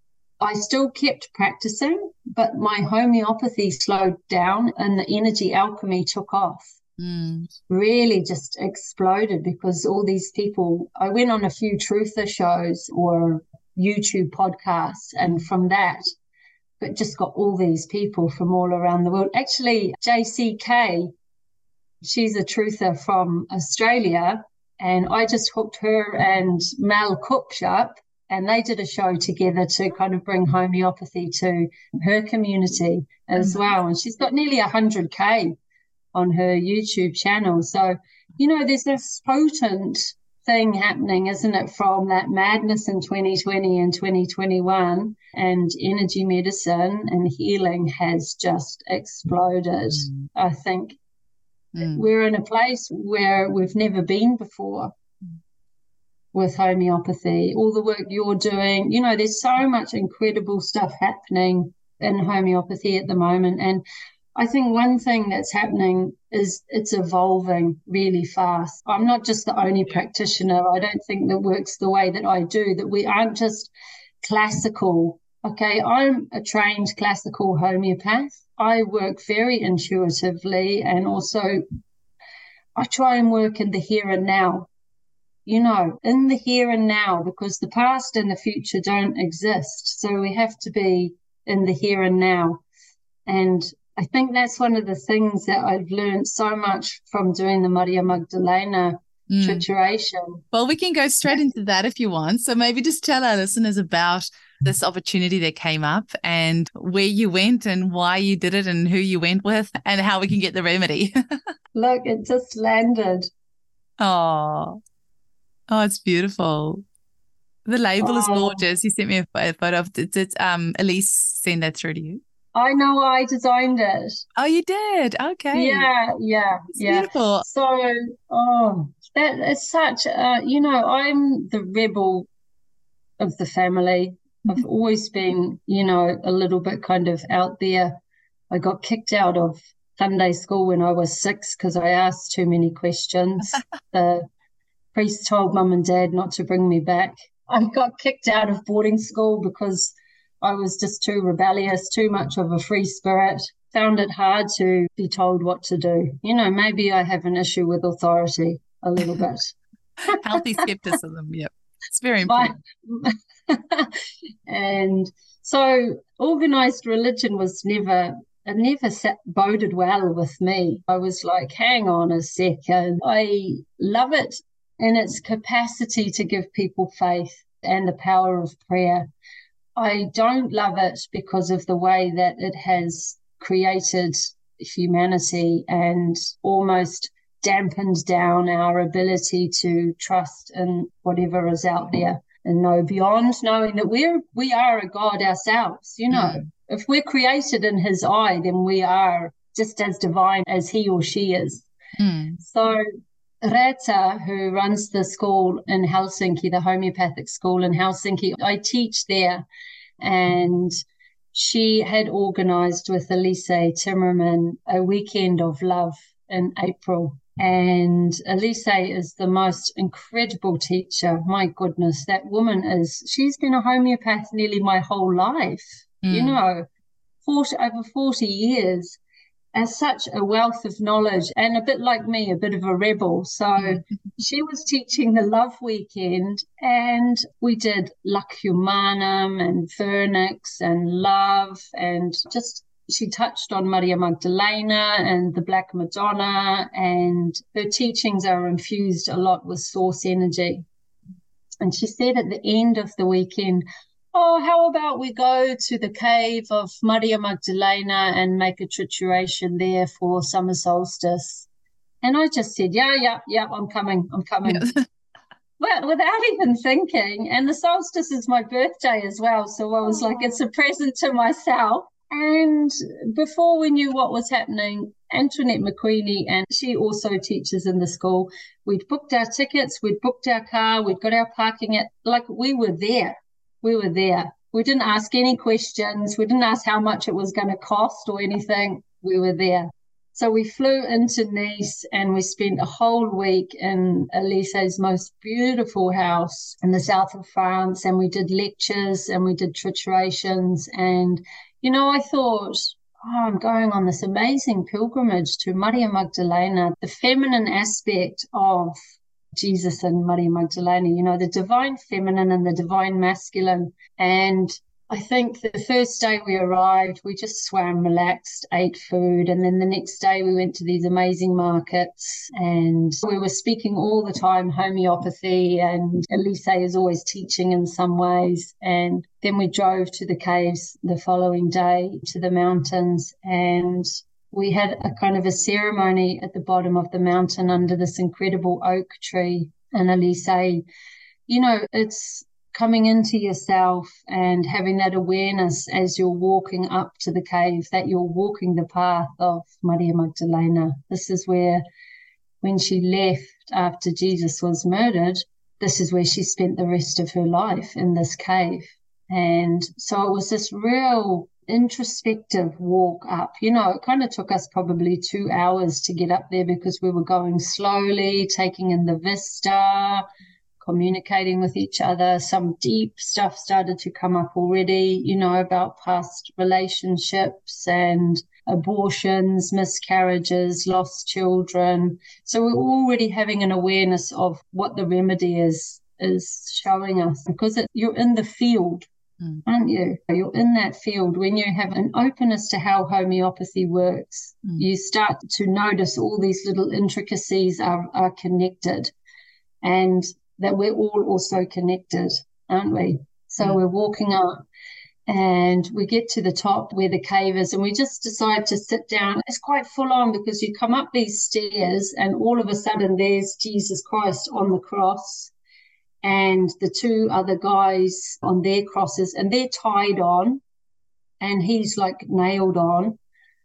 Speaker 3: I still kept practicing, but my homeopathy slowed down and the energy alchemy took off. Mm. Really just exploded because all these people, I went on a few truther shows or YouTube podcasts, and from that, but just got all these people from all around the world. Actually, J C K, she's a truther from Australia, and I just hooked her and Mel Cooks up, and they did a show together to kind of bring homeopathy to her community as mm. well. And she's got nearly one hundred K on her YouTube channel. So, you know, there's this potent thing happening, isn't it, from that madness in twenty twenty and twenty twenty-one, and energy medicine and healing has just exploded. Mm. I think mm. we're in a place where we've never been before with homeopathy. All the work you're doing, you know, there's so much incredible stuff happening in homeopathy at the moment. And I think one thing that's happening is it's evolving really fast. I'm not just the only practitioner, I don't think, that works the way that I do, that we aren't just classical. Okay, I'm a trained classical homeopath. I work very intuitively, and also I try and work in the here and now, you know, in the here and now, because the past and the future don't exist. So we have to be in the here and now. And I think that's one of the things that I've learned so much from doing the Maria Magdalena mm. trituration.
Speaker 1: Well, we can go straight into that if you want. So maybe just tell our listeners about this opportunity that came up and where you went and why you did it and who you went with and how we can get the remedy.
Speaker 3: Look, it just landed.
Speaker 1: Oh, oh, it's beautiful. The label is
Speaker 3: Oh,
Speaker 1: gorgeous. You sent me a, a photo of did, did um Elise send that through to you?
Speaker 3: I know I designed it.
Speaker 1: Oh, you did? Okay.
Speaker 3: Yeah, yeah,
Speaker 1: It's
Speaker 3: yeah.
Speaker 1: beautiful.
Speaker 3: So, oh, that is such a, you know, I'm the rebel of the family. I've always been, you know, a little bit kind of out there. I got kicked out of Sunday school when I was six because I asked too many questions. The priest told mum and dad not to bring me back. I got kicked out of boarding school because I was just too rebellious, too much of a free spirit. Found it hard to be told what to do. You know, maybe I have an issue with authority a little bit.
Speaker 1: Healthy skepticism, yep. It's very important.
Speaker 3: And so organized religion was never, it never sat, boded well with me. I was like, hang on a second. I love it in its capacity to give people faith and the power of prayer. I don't love it because of the way that it has created humanity and almost dampened down our ability to trust in whatever is out there and know beyond, knowing that we're we are a God ourselves. You know, mm. If we're created in his eye, then we are just as divine as he or she is. Mm. So Reta, who runs the school in Helsinki, the homeopathic school in Helsinki, I teach there, and she had organized with Elise Timmerman a weekend of love in April. And Elise is the most incredible teacher. My goodness, that woman is, she's been a homeopath nearly my whole life, mm. you know, forty, over forty years. As such a wealth of knowledge and a bit like me, a bit of a rebel. So she was teaching the love weekend and we did Luck Humanum and Vernix and love and just she touched on Maria Magdalena and the Black Madonna, and her teachings are infused a lot with source energy. And she said at the end of the weekend, oh, how about we go to the cave of Maria Magdalena and make a trituration there for summer solstice? And I just said, yeah, yeah, yeah, I'm coming, I'm coming. Yeah. Well, without even thinking. And the solstice is my birthday as well. So I was oh. like, it's a present to myself. And before we knew what was happening, Antoinette McQueenie, and she also teaches in the school, we'd booked our tickets, we'd booked our car, we'd got our parking at, like we were there. We were there. We didn't ask any questions. We didn't ask how much it was going to cost or anything. We were there. So we flew into Nice and we spent a whole week in Elise's most beautiful house in the south of France. And we did lectures and we did triturations. And, you know, I thought, oh, I'm going on this amazing pilgrimage to Maria Magdalena, the feminine aspect of Jesus and Maria Magdalena, you know, the divine feminine and the divine masculine. And I think the first day we arrived, we just swam, relaxed, ate food. And then the next day we went to these amazing markets and we were speaking all the time homeopathy, and Elise is always teaching in some ways. And then we drove to the caves the following day to the mountains, and we had a kind of a ceremony at the bottom of the mountain under this incredible oak tree. And Elise, you know, it's coming into yourself and having that awareness as you're walking up to the cave that you're walking the path of Maria Magdalena. This is where, when she left after Jesus was murdered, this is where she spent the rest of her life, in this cave. And so it was this real introspective walk up. You know, it kind of took us probably two hours to get up there because we were going slowly, taking in the vista, communicating with each other. Some deep stuff started to come up already, you know, about past relationships and abortions, miscarriages, lost children. So we're already having an awareness of what the remedy is, is showing us, because it, you're in the field. Mm. Aren't you? You're in that field. When you have an openness to how homeopathy works, mm. you start to notice all these little intricacies are, are connected, and that we're all also connected, aren't we? So mm. we're walking up and we get to the top where the cave is and we just decide to sit down. It's quite full on because you come up these stairs and all of a sudden there's Jesus Christ on the cross and the two other guys on their crosses and they're tied on and he's like nailed on.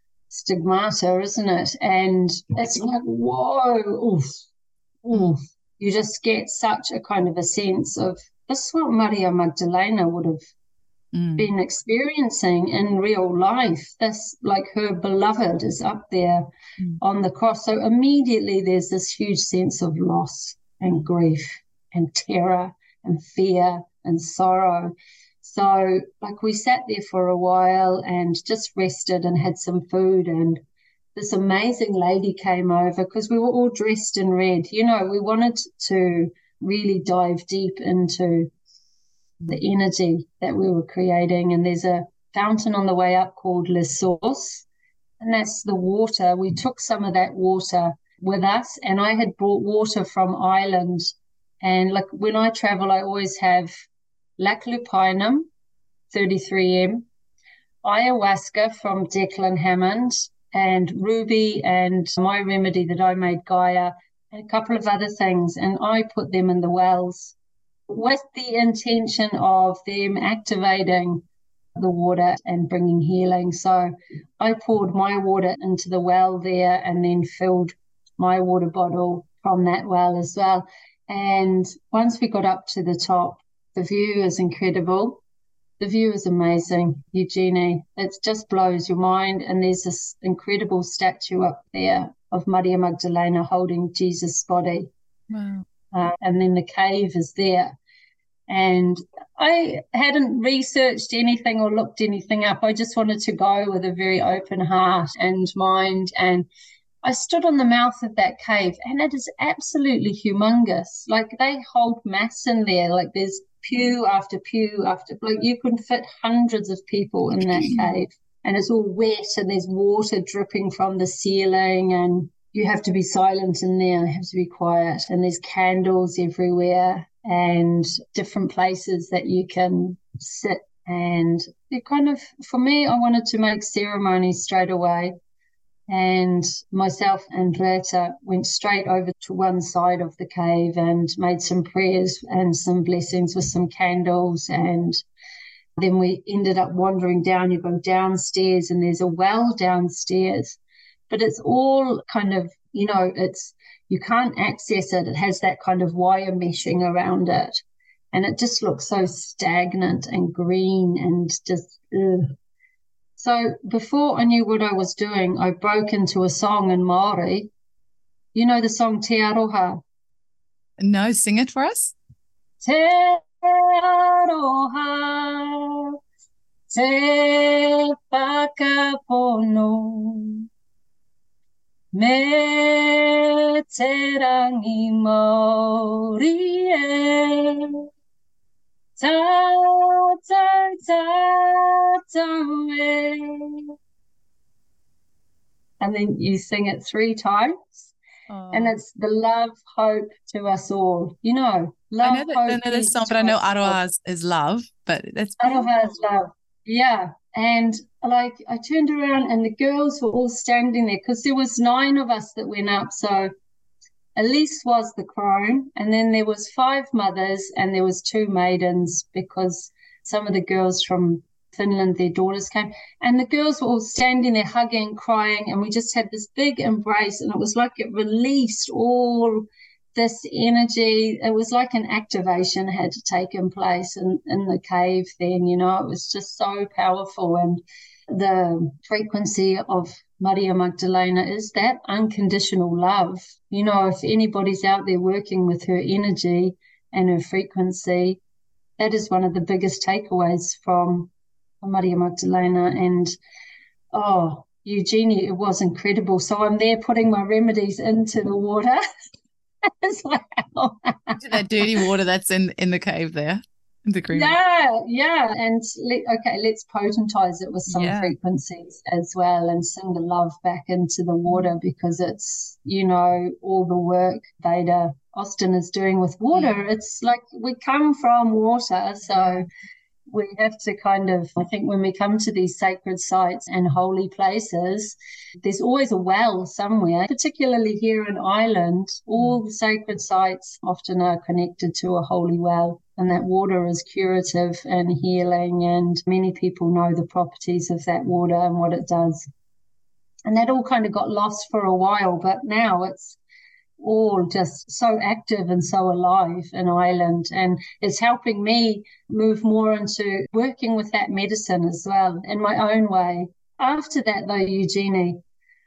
Speaker 3: Stigmata, isn't it? And it's like, whoa, oof, oof. You just get such a kind of a sense of this is what Maria Magdalena would have mm. been experiencing in real life. This, like her beloved is up there mm. on the cross. So immediately there's this huge sense of loss and grief and terror and fear and sorrow. So, like, we sat there for a while and just rested and had some food, and this amazing lady came over because we were all dressed in red. You know, we wanted to really dive deep into the energy that we were creating, and there's a fountain on the way up called Le Source, and that's the water. We took some of that water with us, and I had brought water from Ireland, and, like, when I travel, I always have Lac Lupinum, thirty-three M, ayahuasca from Declan Hammond, and ruby and my remedy that I made, Gaia, and a couple of other things, and I put them in the wells with the intention of them activating the water and bringing healing. So I poured my water into the well there and then filled my water bottle from that well as well. And once we got up to the top, the view is incredible. The view is amazing, Eugenie. It just blows your mind. And there's this incredible statue up there of Maria Magdalena holding Jesus' body.
Speaker 1: Wow.
Speaker 3: Uh, and then the cave is there. And I hadn't researched anything or looked anything up. I just wanted to go with a very open heart and mind. And I stood on the mouth of that cave, and it is absolutely humongous. Like, they hold mass in there. Like, there's pew after pew after, like, you can fit hundreds of people in that cave. And it's all wet, and there's water dripping from the ceiling, and you have to be silent in there. You have to be quiet. And there's candles everywhere and different places that you can sit. And it kind of, for me, I wanted to make ceremonies straight away. And myself and Greta went straight over to one side of the cave and made some prayers and some blessings with some candles. And then we ended up wandering down. You go downstairs and there's a well downstairs, but it's all kind of, you know, it's, you can't access it. It has that kind of wire meshing around it. And it just looks so stagnant and green and just, ugh. So before I knew what I was doing, I broke into a song in Māori. You know the song Te Aroha?
Speaker 1: No, sing it for us.
Speaker 3: Te Aroha, te whakapono, me te rangi Māori e. Ta, ta, ta, ta, eh. And then you sing it three times. Oh. And it's the love, hope to us all. You know, love,
Speaker 1: I know that,
Speaker 3: hope,
Speaker 1: I know this song, but I know Aroha is, is love, but that's
Speaker 3: Aroha is love. Yeah. And like I turned around and the girls were all standing there because there was nine of us that went up. So Elise was the crone, and then there was five mothers and there was two maidens because some of the girls from Finland, their daughters came, and the girls were all standing there hugging, crying, and we just had this big embrace, and it was like it released all this energy. It was like an activation had taken place in, in the cave then, you know. It was just so powerful, and the frequency of Maria Magdalena is that unconditional love. You know, if anybody's out there working with her energy and her frequency, that is one of the biggest takeaways from Maria Magdalena. And, oh, Eugenie, it was incredible. So I'm there putting my remedies into the water as well.
Speaker 1: That dirty water that's in, in the cave there. The green
Speaker 3: yeah, one. yeah. And let, okay, let's potentize it with some yeah. frequencies as well and sing the love back into the water, because it's, you know, all the work Veda Austin is doing with water. Yeah. It's like we come from water. So we have to kind of, I think when we come to these sacred sites and holy places, there's always a well somewhere, particularly here in Ireland. All the sacred sites often are connected to a holy well, and that water is curative and healing, and many people know the properties of that water and what it does. And that all kind of got lost for a while, but now it's all just so active and so alive in Ireland, and it's helping me move more into working with that medicine as well in my own way. After that though, Eugenie,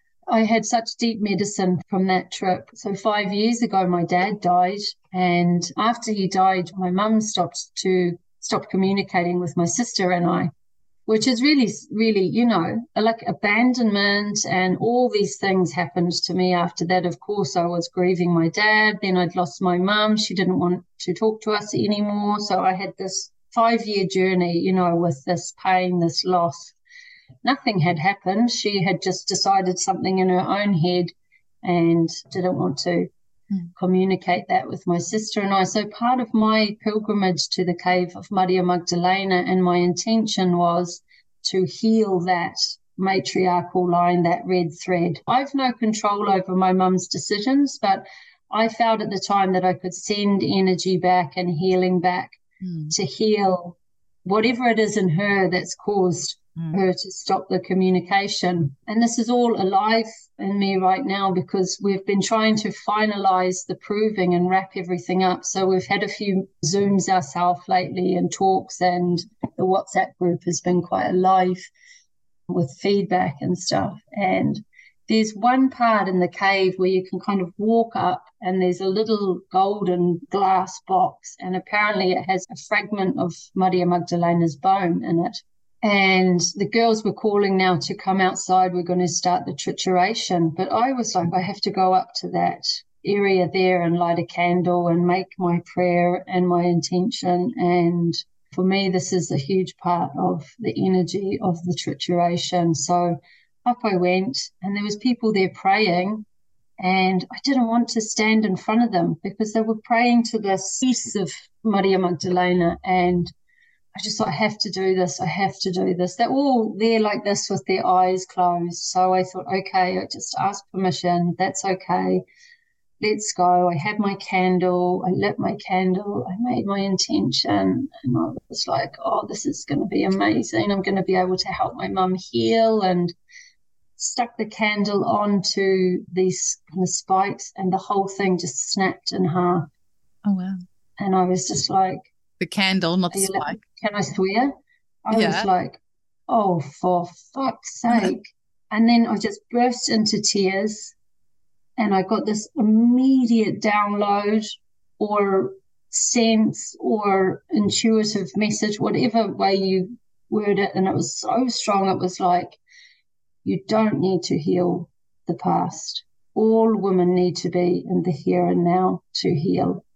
Speaker 3: I had such deep medicine from that trip. So five years ago my dad died, and after he died my mum stopped to stop communicating with my sister and I, which is really, really, you know, like abandonment, and all these things happened to me after that. Of course, I was grieving my dad. Then I'd lost my mum. She didn't want to talk to us anymore. So I had this five-year journey, you know, with this pain, this loss. Nothing had happened. She had just decided something in her own head and didn't want to communicate that with my sister and I. So part of my pilgrimage to the cave of Maria Magdalena, and my intention was to heal that matriarchal line, that red thread. I've no control over my mum's decisions, but I felt at the time that I could send energy back and healing back mm. to heal whatever it is in her that's caused mm. her to stop the communication. And this is all alive in me right now because we've been trying to finalize the proving and wrap everything up. So we've had a few Zooms ourselves lately and talks, and the WhatsApp group has been quite alive with feedback and stuff. And there's one part in the cave where you can kind of walk up, and there's a little golden glass box, and apparently it has a fragment of Maria Magdalena's bone in it. And the girls were calling now to come outside. We're going to start the trituration. But I was like, I have to go up to that area there and light a candle and make my prayer and my intention. And for me, this is a huge part of the energy of the trituration. So up I went, and there was people there praying, and I didn't want to stand in front of them because they were praying to this piece of Maria Magdalena, and I just thought, I have to do this, I have to do this. They're all there like this with their eyes closed. So I thought, okay, I just asked permission, that's okay, let's go. I had my candle, I lit my candle, I made my intention, and I was like, oh, this is going to be amazing. I'm going to be able to help my mum heal, and stuck the candle onto these kind of spikes, and the whole thing just snapped in half.
Speaker 1: Oh, wow.
Speaker 3: And I was just like,
Speaker 1: the candle, not the spike.
Speaker 3: Like, can I swear? I
Speaker 1: yeah.
Speaker 3: was like, oh, for fuck's sake. And then I just burst into tears, and I got this immediate download or sense or intuitive message, whatever way you word it. And it was so strong. It was like, you don't need to heal the past. All women need to be in the here and now to heal.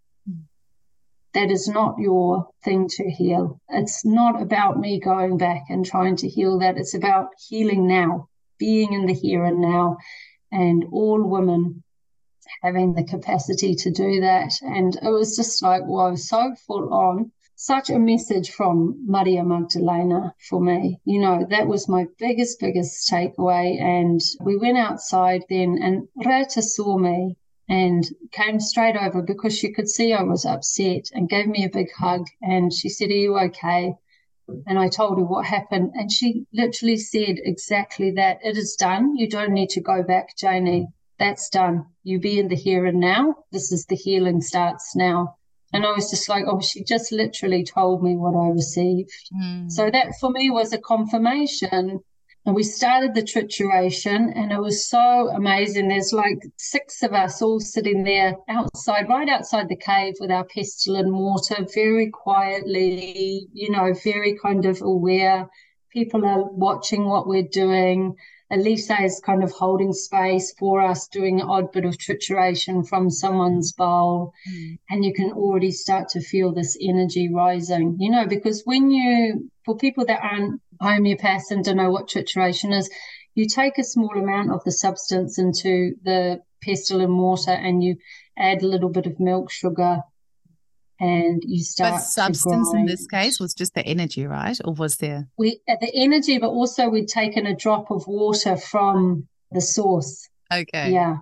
Speaker 3: That is not your thing to heal. It's not about me going back and trying to heal that. It's about healing now, being in the here and now, and all women having the capacity to do that. And it was just like, wow, so full on. Such a message from Maria Magdalena for me. You know, that was my biggest, biggest takeaway. And we went outside then, and Rita saw me and came straight over because she could see I was upset, and gave me a big hug. And she said, are you okay? And I told her what happened. And she literally said exactly that. It is done. You don't need to go back, Janie. That's done. You be in the here and now. This is the healing starts now. And I was just like, oh, she just literally told me what I received. Mm. So that for me was a confirmation. And we started the trituration, and it was so amazing. There's like six of us all sitting there outside, right outside the cave with our pestle and mortar, very quietly, you know, very kind of aware. People are watching what we're doing. Elisa is kind of holding space for us, doing an odd bit of trituration from someone's bowl. Mm. And you can already start to feel this energy rising, you know, because when you, for people that aren't homeopaths and don't know what trituration is, you take a small amount of the substance into the pestle and mortar, and you add a little bit of milk sugar, and you
Speaker 1: But
Speaker 3: start to
Speaker 1: substance in
Speaker 3: grind.
Speaker 1: this case was just the energy, right? Or was there?
Speaker 3: We at the energy, but also we'd taken a drop of water from the source.
Speaker 1: Okay.
Speaker 3: Yeah.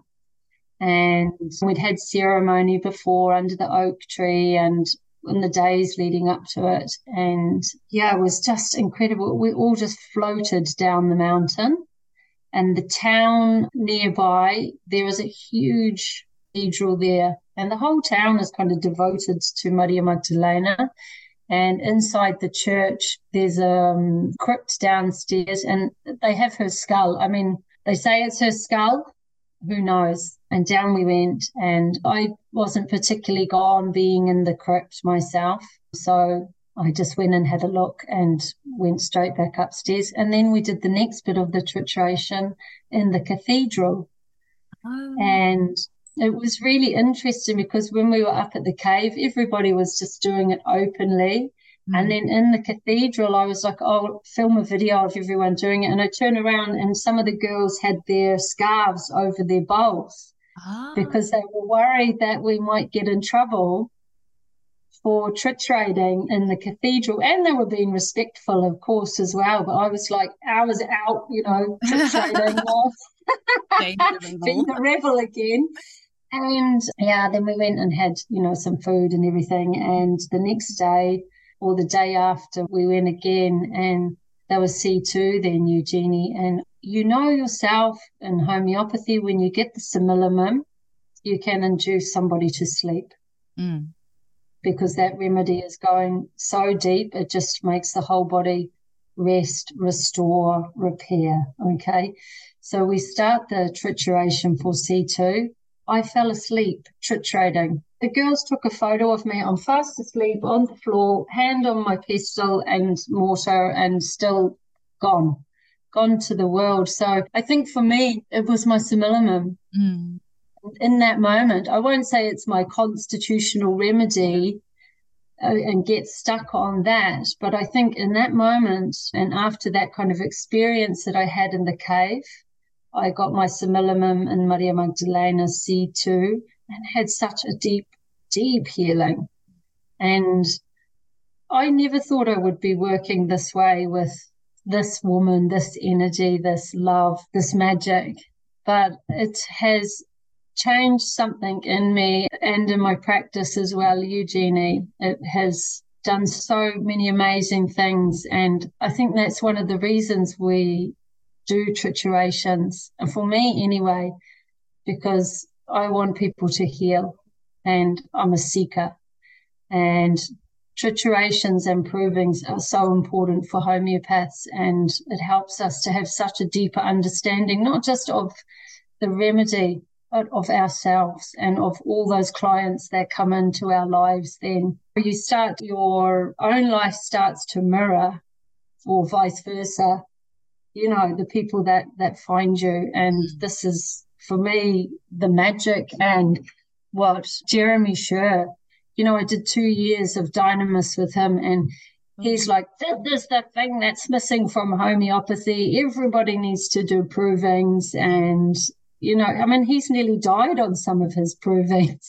Speaker 3: And we'd had ceremony before under the oak tree and in the days leading up to it. And yeah, it was just incredible. We all just floated down the mountain. And the town nearby, there is a huge cathedral there. And the whole town is kind of devoted to Maria Magdalena. And inside the church, there's a um, crypt downstairs, and they have her skull. I mean, they say it's her skull. Who knows? And down we went, and I wasn't particularly gone being in the crypt myself. So I just went and had a look and went straight back upstairs. And then we did the next bit of the trituration in the cathedral. Oh. And it was really interesting because when we were up at the cave, everybody was just doing it openly. Mm. And then in the cathedral, I was like, oh, I'll film a video of everyone doing it. And I turned around and some of the girls had their scarves over their bowls oh. because they were worried that we might get in trouble for triturating in the cathedral. And they were being respectful, of course, as well. But I was like, I was out, you know, triturating off, being the rebel again. And yeah, then we went and had, you know, some food and everything. And the next day or the day after, we went again, and that was C two then, Eugenie. And you know yourself in homeopathy, when you get the similimum, you can induce somebody to sleep. Mm. Because that remedy is going so deep, it just makes the whole body rest, restore, repair, okay? So we start the trituration for C two. I fell asleep triturating. The girls took a photo of me. I'm fast asleep on the floor, hand on my pestle and mortar, and still gone, gone to the world. So I think for me, it was my similimum. Mm. In that moment, I won't say it's my constitutional remedy uh, and get stuck on that, but I think in that moment and after that kind of experience that I had in the cave, I got my similimum and Maria Magdalena C two and had such a deep, deep healing. And I never thought I would be working this way with this woman, this energy, this love, this magic, but it has changed something in me and in my practice as well, Eugenie. It has done so many amazing things, and I think that's one of the reasons we do triturations, for me anyway, because I want people to heal, and I'm a seeker, and triturations and provings are so important for homeopaths, and it helps us to have such a deeper understanding, not just of the remedy, but of ourselves and of all those clients that come into our lives. Then you start, your own life starts to mirror, or vice versa, you know, the people that, that find you. And this is, for me, the magic and what Jeremy Sher, you know, I did two years of Dynamis with him, and he's like, this is the thing that's missing from homeopathy. Everybody needs to do provings. And, you know, I mean, he's nearly died on some of his provings.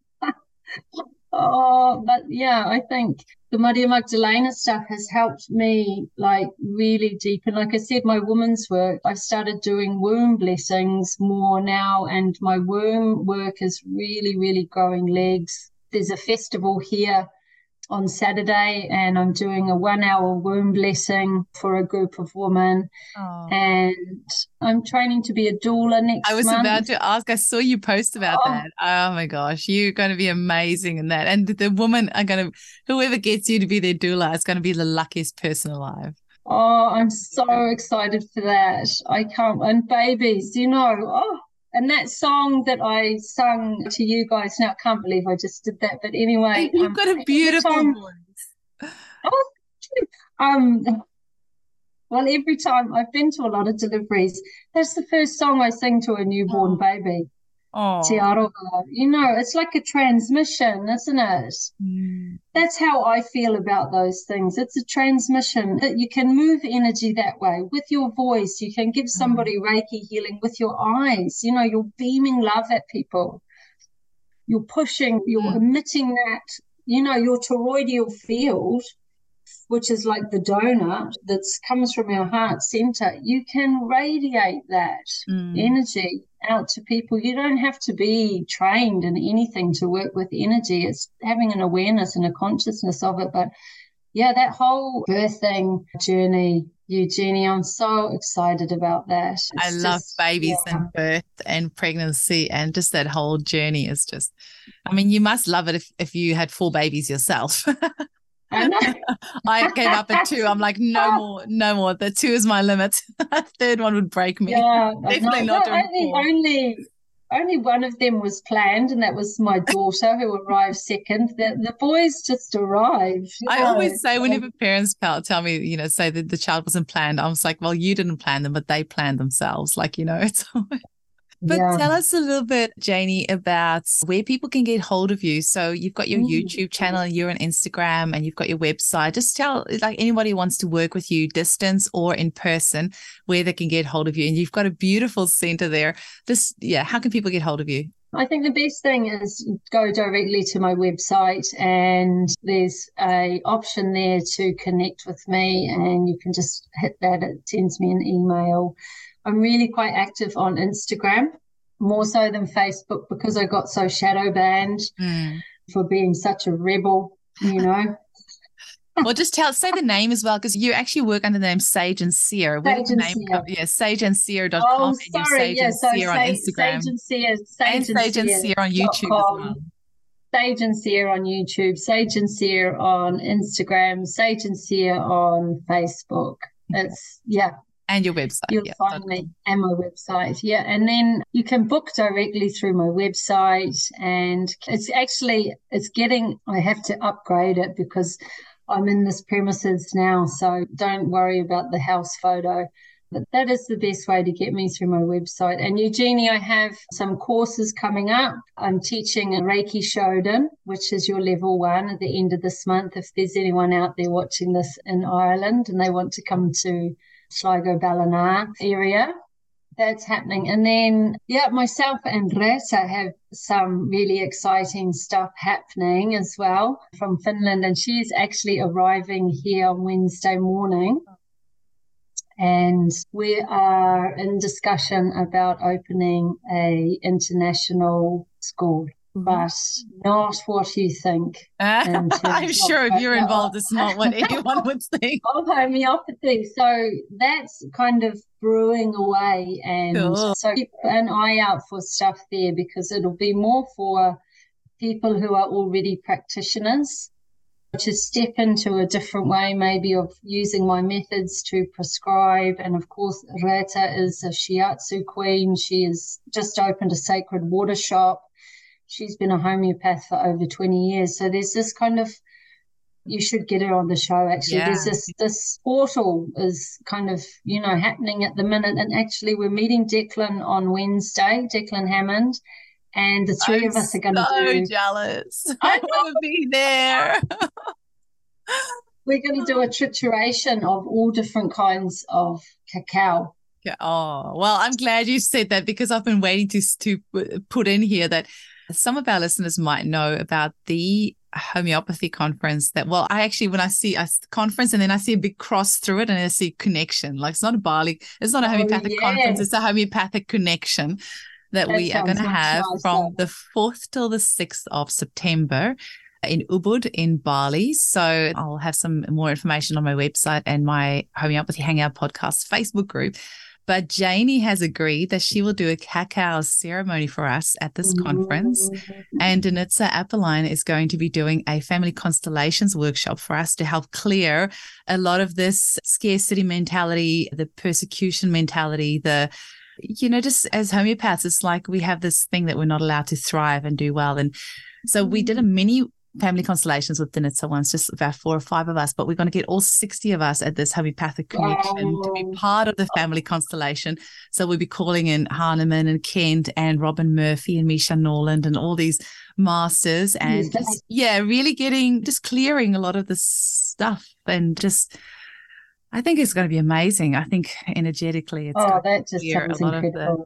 Speaker 3: Oh, but yeah, I think the Maria Magdalena stuff has helped me like really deepen. Like I said, my woman's work, I've started doing womb blessings more now, and my womb work is really, really growing legs. There's a festival here on Saturday, and I'm doing a one hour womb blessing for a group of women. Oh. And I'm training to be a doula next month.
Speaker 1: I was
Speaker 3: month.
Speaker 1: about to ask, I saw you post about oh. that. Oh my gosh, you're going to be amazing in that. And the women are going to, whoever gets you to be their doula is going to be the luckiest person alive.
Speaker 3: Oh, I'm so excited for that. I can't, and babies, you know, oh. And that song that I sung to you guys, now I can't believe I just did that. But anyway.
Speaker 1: You've um, got a beautiful time, voice.
Speaker 3: Oh, um, well, every time I've been to a lot of deliveries, that's the first song I sing to a newborn oh. baby. Oh. Te Aroha. You know, it's like a transmission, isn't it? Mm. That's how I feel about those things. It's a transmission that you can move energy that way with your voice. You can give somebody mm. Reiki healing with your eyes. You know, you're beaming love at people. You're pushing, you're mm. emitting that you know, your toroidal field, which is like the donut that comes from your heart center, you can radiate that mm. energy out to people. You don't have to be trained in anything to work with energy. It's having an awareness and a consciousness of it. But yeah, that whole birthing journey, Eugenie, I'm so excited about that. It's
Speaker 1: I love
Speaker 3: just,
Speaker 1: babies yeah. and birth and pregnancy, and just that whole journey is just, I mean, you must love it if, if you had four babies yourself.
Speaker 3: I know.
Speaker 1: I came up at two. I'm like, no more, no more. The two is my limit. A third one would break me.
Speaker 3: Yeah,
Speaker 1: definitely
Speaker 3: no,
Speaker 1: not.
Speaker 3: No, only, only, only one of them was planned, and that was my daughter who arrived second. The, the boys just arrived.
Speaker 1: I
Speaker 3: know.
Speaker 1: always say, whenever parents tell me, you know, say that the child wasn't planned, I was like, well, you didn't plan them, but they planned themselves. Like, you know, it's always. But yeah. Tell us a little bit, Janie, about where people can get hold of you. So you've got your mm. YouTube channel, you're on Instagram, and you've got your website. Just tell, like, anybody who wants to work with you, distance or in person, where they can get hold of you. And you've got a beautiful center there. This, yeah, how can people get hold of you?
Speaker 3: I think the best thing is go directly to my website, and there's a option there to connect with me, and you can just hit that. It sends me an email. I'm really quite active on Instagram, more so than Facebook, because I got so shadow banned mm. for being such a rebel, you know.
Speaker 1: Well, just tell, say the name as well, because you actually work under the name Sage and Seer. Where
Speaker 3: Sage
Speaker 1: the
Speaker 3: and
Speaker 1: name
Speaker 3: Seer.
Speaker 1: Come? Yeah, sage and seer dot com.
Speaker 3: Oh,
Speaker 1: and
Speaker 3: sorry.
Speaker 1: Sage
Speaker 3: yeah,
Speaker 1: and
Speaker 3: so
Speaker 1: Seer on
Speaker 3: Sage,
Speaker 1: Instagram.
Speaker 3: Sage and Seer. Sage
Speaker 1: and Sage and Seer on YouTube as well.
Speaker 3: Sage and Seer on YouTube, Sage and Seer on Instagram, Sage and Seer on Facebook. It's, yeah.
Speaker 1: And your website.
Speaker 3: You'll
Speaker 1: yeah,
Speaker 3: find me and my website. Yeah. And then you can book directly through my website. And it's actually, it's getting, I have to upgrade it because I'm in this premises now. So don't worry about the house photo. But that is the best way to get me through my website. And Eugenie, I have some courses coming up. I'm teaching a Reiki Shodan, which is your level one at the end of this month. If there's anyone out there watching this in Ireland and they want to come to Sligo Ballina area, that's happening. And then, yeah, myself and Rita have some really exciting stuff happening as well from Finland. And she's actually arriving here on Wednesday morning. And we are in discussion about opening a international school, but not what you think.
Speaker 1: Uh, I'm sure if you're involved, it's not what anyone would think.
Speaker 3: Of homeopathy. So that's kind of brewing away. And cool. So keep an eye out for stuff there, because it'll be more for people who are already practitioners to step into a different way, maybe of using my methods to prescribe. And of course, Rita is a shiatsu queen. She has just opened a sacred water shop. She's been a homeopath for over twenty years. So there's this kind of, you should get her on the show, actually. Yeah. There's this, this portal is kind of, you know, happening at the minute. And actually, we're meeting Declan on Wednesday, Declan Hammond. And the three
Speaker 1: I'm
Speaker 3: of us are going to
Speaker 1: so
Speaker 3: do.
Speaker 1: jealous. I want to be there.
Speaker 3: We're going to do a trituration of all different kinds of cacao.
Speaker 1: Yeah. Oh, well, I'm glad you said that, because I've been waiting to to put in here that some of our listeners might know about the homeopathy conference. That, well, I actually, when I see a conference and then I see a big cross through it and I see connection, like it's not a Bali, it's not a homeopathic oh, yeah. conference, it's a homeopathic connection that, that we are going to have nice, from yeah. the fourth till the sixth of September in Ubud in Bali. So I'll have some more information on my website and my Homeopathy Hangout podcast Facebook group. But Janie has agreed that she will do a cacao ceremony for us at this conference. And Danitza Appeline is going to be doing a family constellations workshop for us to help clear a lot of this scarcity mentality, the persecution mentality, the you know, just as homeopaths, it's like we have this thing that we're not allowed to thrive and do well. And so we did a mini family constellations with Danitza once, just about four or five of us, but we're going to get all sixty of us at this homeopathic connection wow. to be part of the family constellation. So we'll be calling in Hahnemann and Kent and Robin Murphy and Misha Norland and all these masters, and just, yeah, really getting, just clearing a lot of this stuff. And just, I think it's going to be amazing. I think energetically, it's
Speaker 3: oh, that just sounds incredible.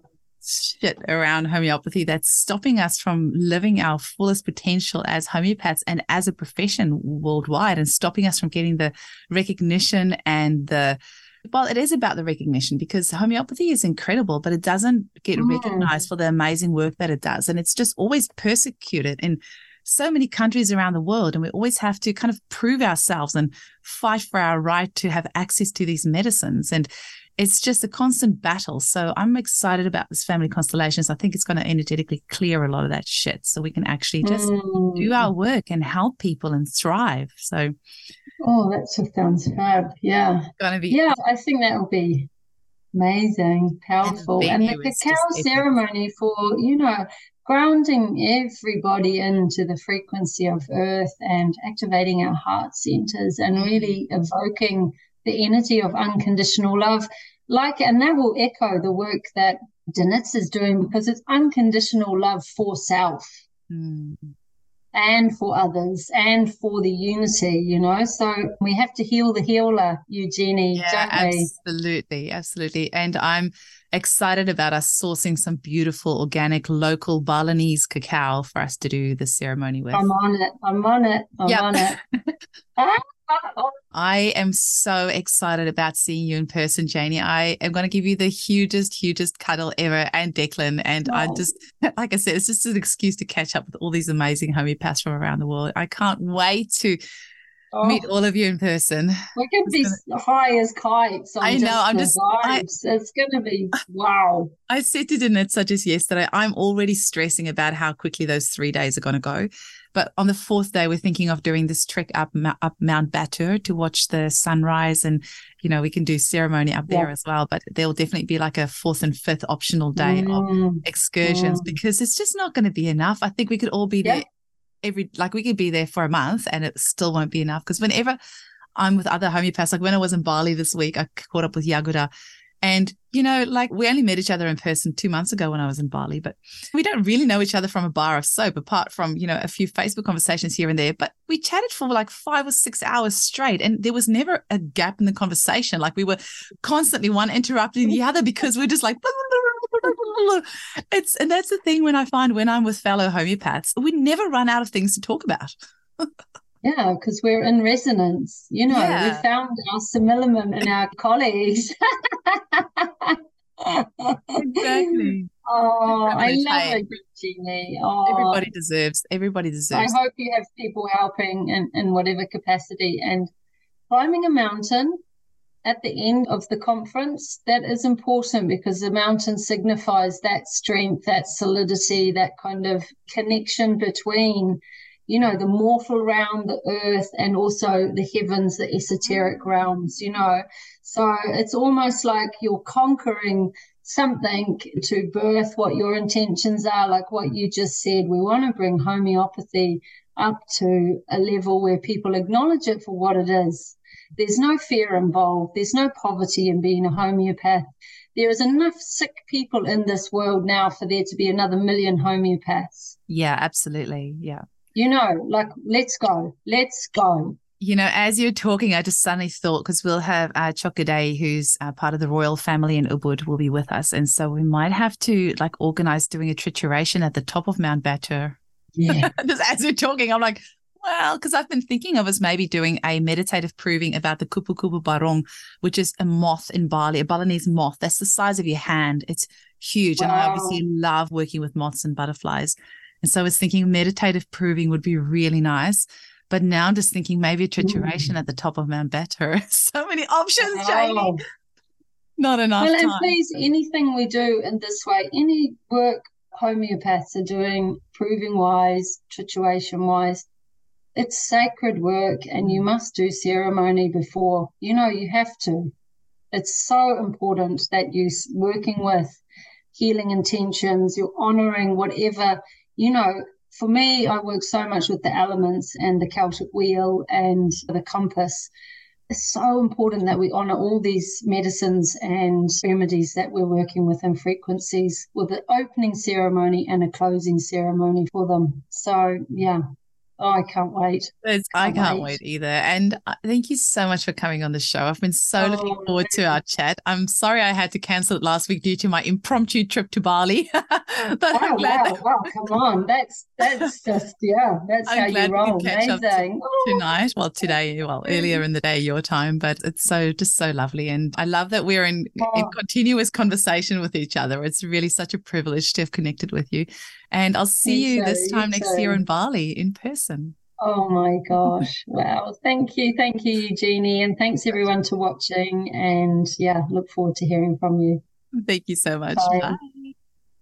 Speaker 1: shit around homeopathy that's stopping us from living our fullest potential as homeopaths and as a profession worldwide, and stopping us from getting the recognition and the, well, it is about the recognition, because homeopathy is incredible, but it doesn't get
Speaker 3: Mm.
Speaker 1: recognized for the amazing work that it does. And it's just always persecuted in so many countries around the world. And we always have to kind of prove ourselves and fight for our right to have access to these medicines. And it's just a constant battle. So I'm excited about this family constellations. I think it's going to energetically clear a lot of that shit, so we can actually just
Speaker 3: Mm.
Speaker 1: do our work and help people and thrive. So
Speaker 3: Oh, that just sounds fab. Yeah.
Speaker 1: it's going to be,
Speaker 3: Yeah, I think that will be amazing, powerful. And the
Speaker 1: venue is
Speaker 3: cacao
Speaker 1: just epic.
Speaker 3: ceremony for, you know, grounding everybody into the frequency of earth and activating our heart centers and really evoking the energy of unconditional love. Like, and that will echo the work that Danitz is doing, because it's unconditional love for self.
Speaker 1: Mm.
Speaker 3: And for others and for the unity, you know. So we have to heal the healer, Eugenie,
Speaker 1: Yeah,
Speaker 3: don't we?
Speaker 1: absolutely, absolutely. And I'm excited about us sourcing some beautiful, organic, local Balinese cacao for us to do the ceremony with.
Speaker 3: I'm on it. I'm on it. I'm
Speaker 1: Yep.
Speaker 3: on it. Ah, oh,
Speaker 1: I am so excited about seeing you in person, Janie. I am going to give you the hugest, hugest cuddle ever, and Declan. And I
Speaker 3: Oh.
Speaker 1: just, like I said, it's just an excuse to catch up with all these amazing homeopaths from around the world. I can't wait to
Speaker 3: oh,
Speaker 1: meet all of you in person.
Speaker 3: we could be
Speaker 1: It's
Speaker 3: high as kites on
Speaker 1: I know,
Speaker 3: just
Speaker 1: I'm
Speaker 3: the
Speaker 1: just- I-
Speaker 3: vibes. It's going to be wow.
Speaker 1: I said to Danitza just yesterday, I'm already stressing about how quickly those three days are going to go. But on the fourth day, we're thinking of doing this trek up up Mount Batur to watch the sunrise. And, you know, we can do ceremony up there
Speaker 3: Yeah.
Speaker 1: as well. But there'll definitely be like a fourth and fifth optional day of
Speaker 3: Mm,
Speaker 1: excursions,
Speaker 3: mm.
Speaker 1: because it's just not going to be enough. I think we could all be
Speaker 3: Yeah.
Speaker 1: there every, like we could be there for a month and it still won't be enough. Because whenever I'm with other homeopaths, like when I was in Bali this week, I caught up with Yaguda. And, you know, like we only met each other in person two months ago when I was in Bali, but we don't really know each other from a bar of soap, apart from, you know, a few Facebook conversations here and there. But we chatted for like five or six hours straight, and there was never a gap in the conversation. Like we were constantly one interrupting the other, because we're just like, it's, and that's the thing when I find when I'm with fellow homeopaths, we never run out of things to talk about.
Speaker 3: Yeah, because we're in resonance. You know,
Speaker 1: Yeah.
Speaker 3: we found our simillimum in our colleagues.
Speaker 1: Exactly.
Speaker 3: Oh, I
Speaker 1: Privilege,
Speaker 3: love
Speaker 1: hey.
Speaker 3: it, Jeannie. Oh,
Speaker 1: Everybody deserves, everybody
Speaker 3: I
Speaker 1: deserves.
Speaker 3: hope you have people helping in, in whatever capacity. And climbing a mountain at the end of the conference, that is important, because the mountain signifies that strength, that solidity, that kind of connection between, you know, the mortal realm, the earth, and also the heavens, the esoteric realms, you know. So it's almost like you're conquering something to birth what your intentions are, like what you just said. We want to bring homeopathy up to a level where people acknowledge it for what it is. There's no fear involved. There's no poverty in being a homeopath. There is enough sick people in this world now for there to be another million homeopaths.
Speaker 1: Yeah, absolutely. Yeah.
Speaker 3: You know, like, let's go. Let's go.
Speaker 1: You know, as you're talking, I just suddenly thought, because we'll have uh, Chokade, who's uh, part of the royal family in Ubud, will be with us. And so we might have to like organize doing a trituration at the top of Mount Batur.
Speaker 3: Yeah.
Speaker 1: Just as we're talking, I'm like, well, because I've been thinking of us maybe doing a meditative proving about the kupu kupu barong, which is a moth in Bali, a Balinese moth. That's the size of your hand. It's huge.
Speaker 3: Wow.
Speaker 1: And I obviously love working with moths and butterflies. And so I was thinking meditative proving would be really nice. But now I'm just thinking maybe a trituration
Speaker 3: Mm.
Speaker 1: at the top of Mount Batur. So many options,
Speaker 3: Oh.
Speaker 1: Janie. Not enough
Speaker 3: Well, and
Speaker 1: time.
Speaker 3: please, anything we do in this way, any work homeopaths are doing, proving wise, trituration wise, it's sacred work, and you must do ceremony before. You know, you have to. It's so important that you're working with healing intentions, you're honoring whatever, you know. For me, I work so much with the elements and the Celtic wheel and the compass. It's so important that we honor all these medicines and remedies that we're working with and frequencies, with an opening ceremony and a closing ceremony for them. So, yeah. Oh, I can't wait.
Speaker 1: It's, I
Speaker 3: Can't
Speaker 1: can't
Speaker 3: wait.
Speaker 1: wait either. And uh, thank you so much for coming on the show. I've been so looking
Speaker 3: Oh,
Speaker 1: forward to our chat. I'm sorry I had to cancel it last week due to my impromptu trip to Bali, but I'm
Speaker 3: oh
Speaker 1: glad
Speaker 3: wow,
Speaker 1: that,
Speaker 3: wow, come on. That's that's just yeah, that's
Speaker 1: I'm
Speaker 3: how you
Speaker 1: glad we could
Speaker 3: roll.
Speaker 1: catch up t-
Speaker 3: Amazing.
Speaker 1: tonight. Well, today, well, earlier in the day, your time, but it's so just so lovely. And I love that we're in, in
Speaker 3: Oh,
Speaker 1: continuous conversation with each other. It's really such a privilege to have connected with you. And I'll
Speaker 3: you
Speaker 1: see you
Speaker 3: too,
Speaker 1: this
Speaker 3: you
Speaker 1: time next year
Speaker 3: too.
Speaker 1: in Bali in person.
Speaker 3: Oh my gosh. Wow. Thank you. Thank you, Eugenie. And thanks everyone to watching. And yeah, look forward to hearing from you.
Speaker 1: Thank you so much. Bye.
Speaker 3: Bye.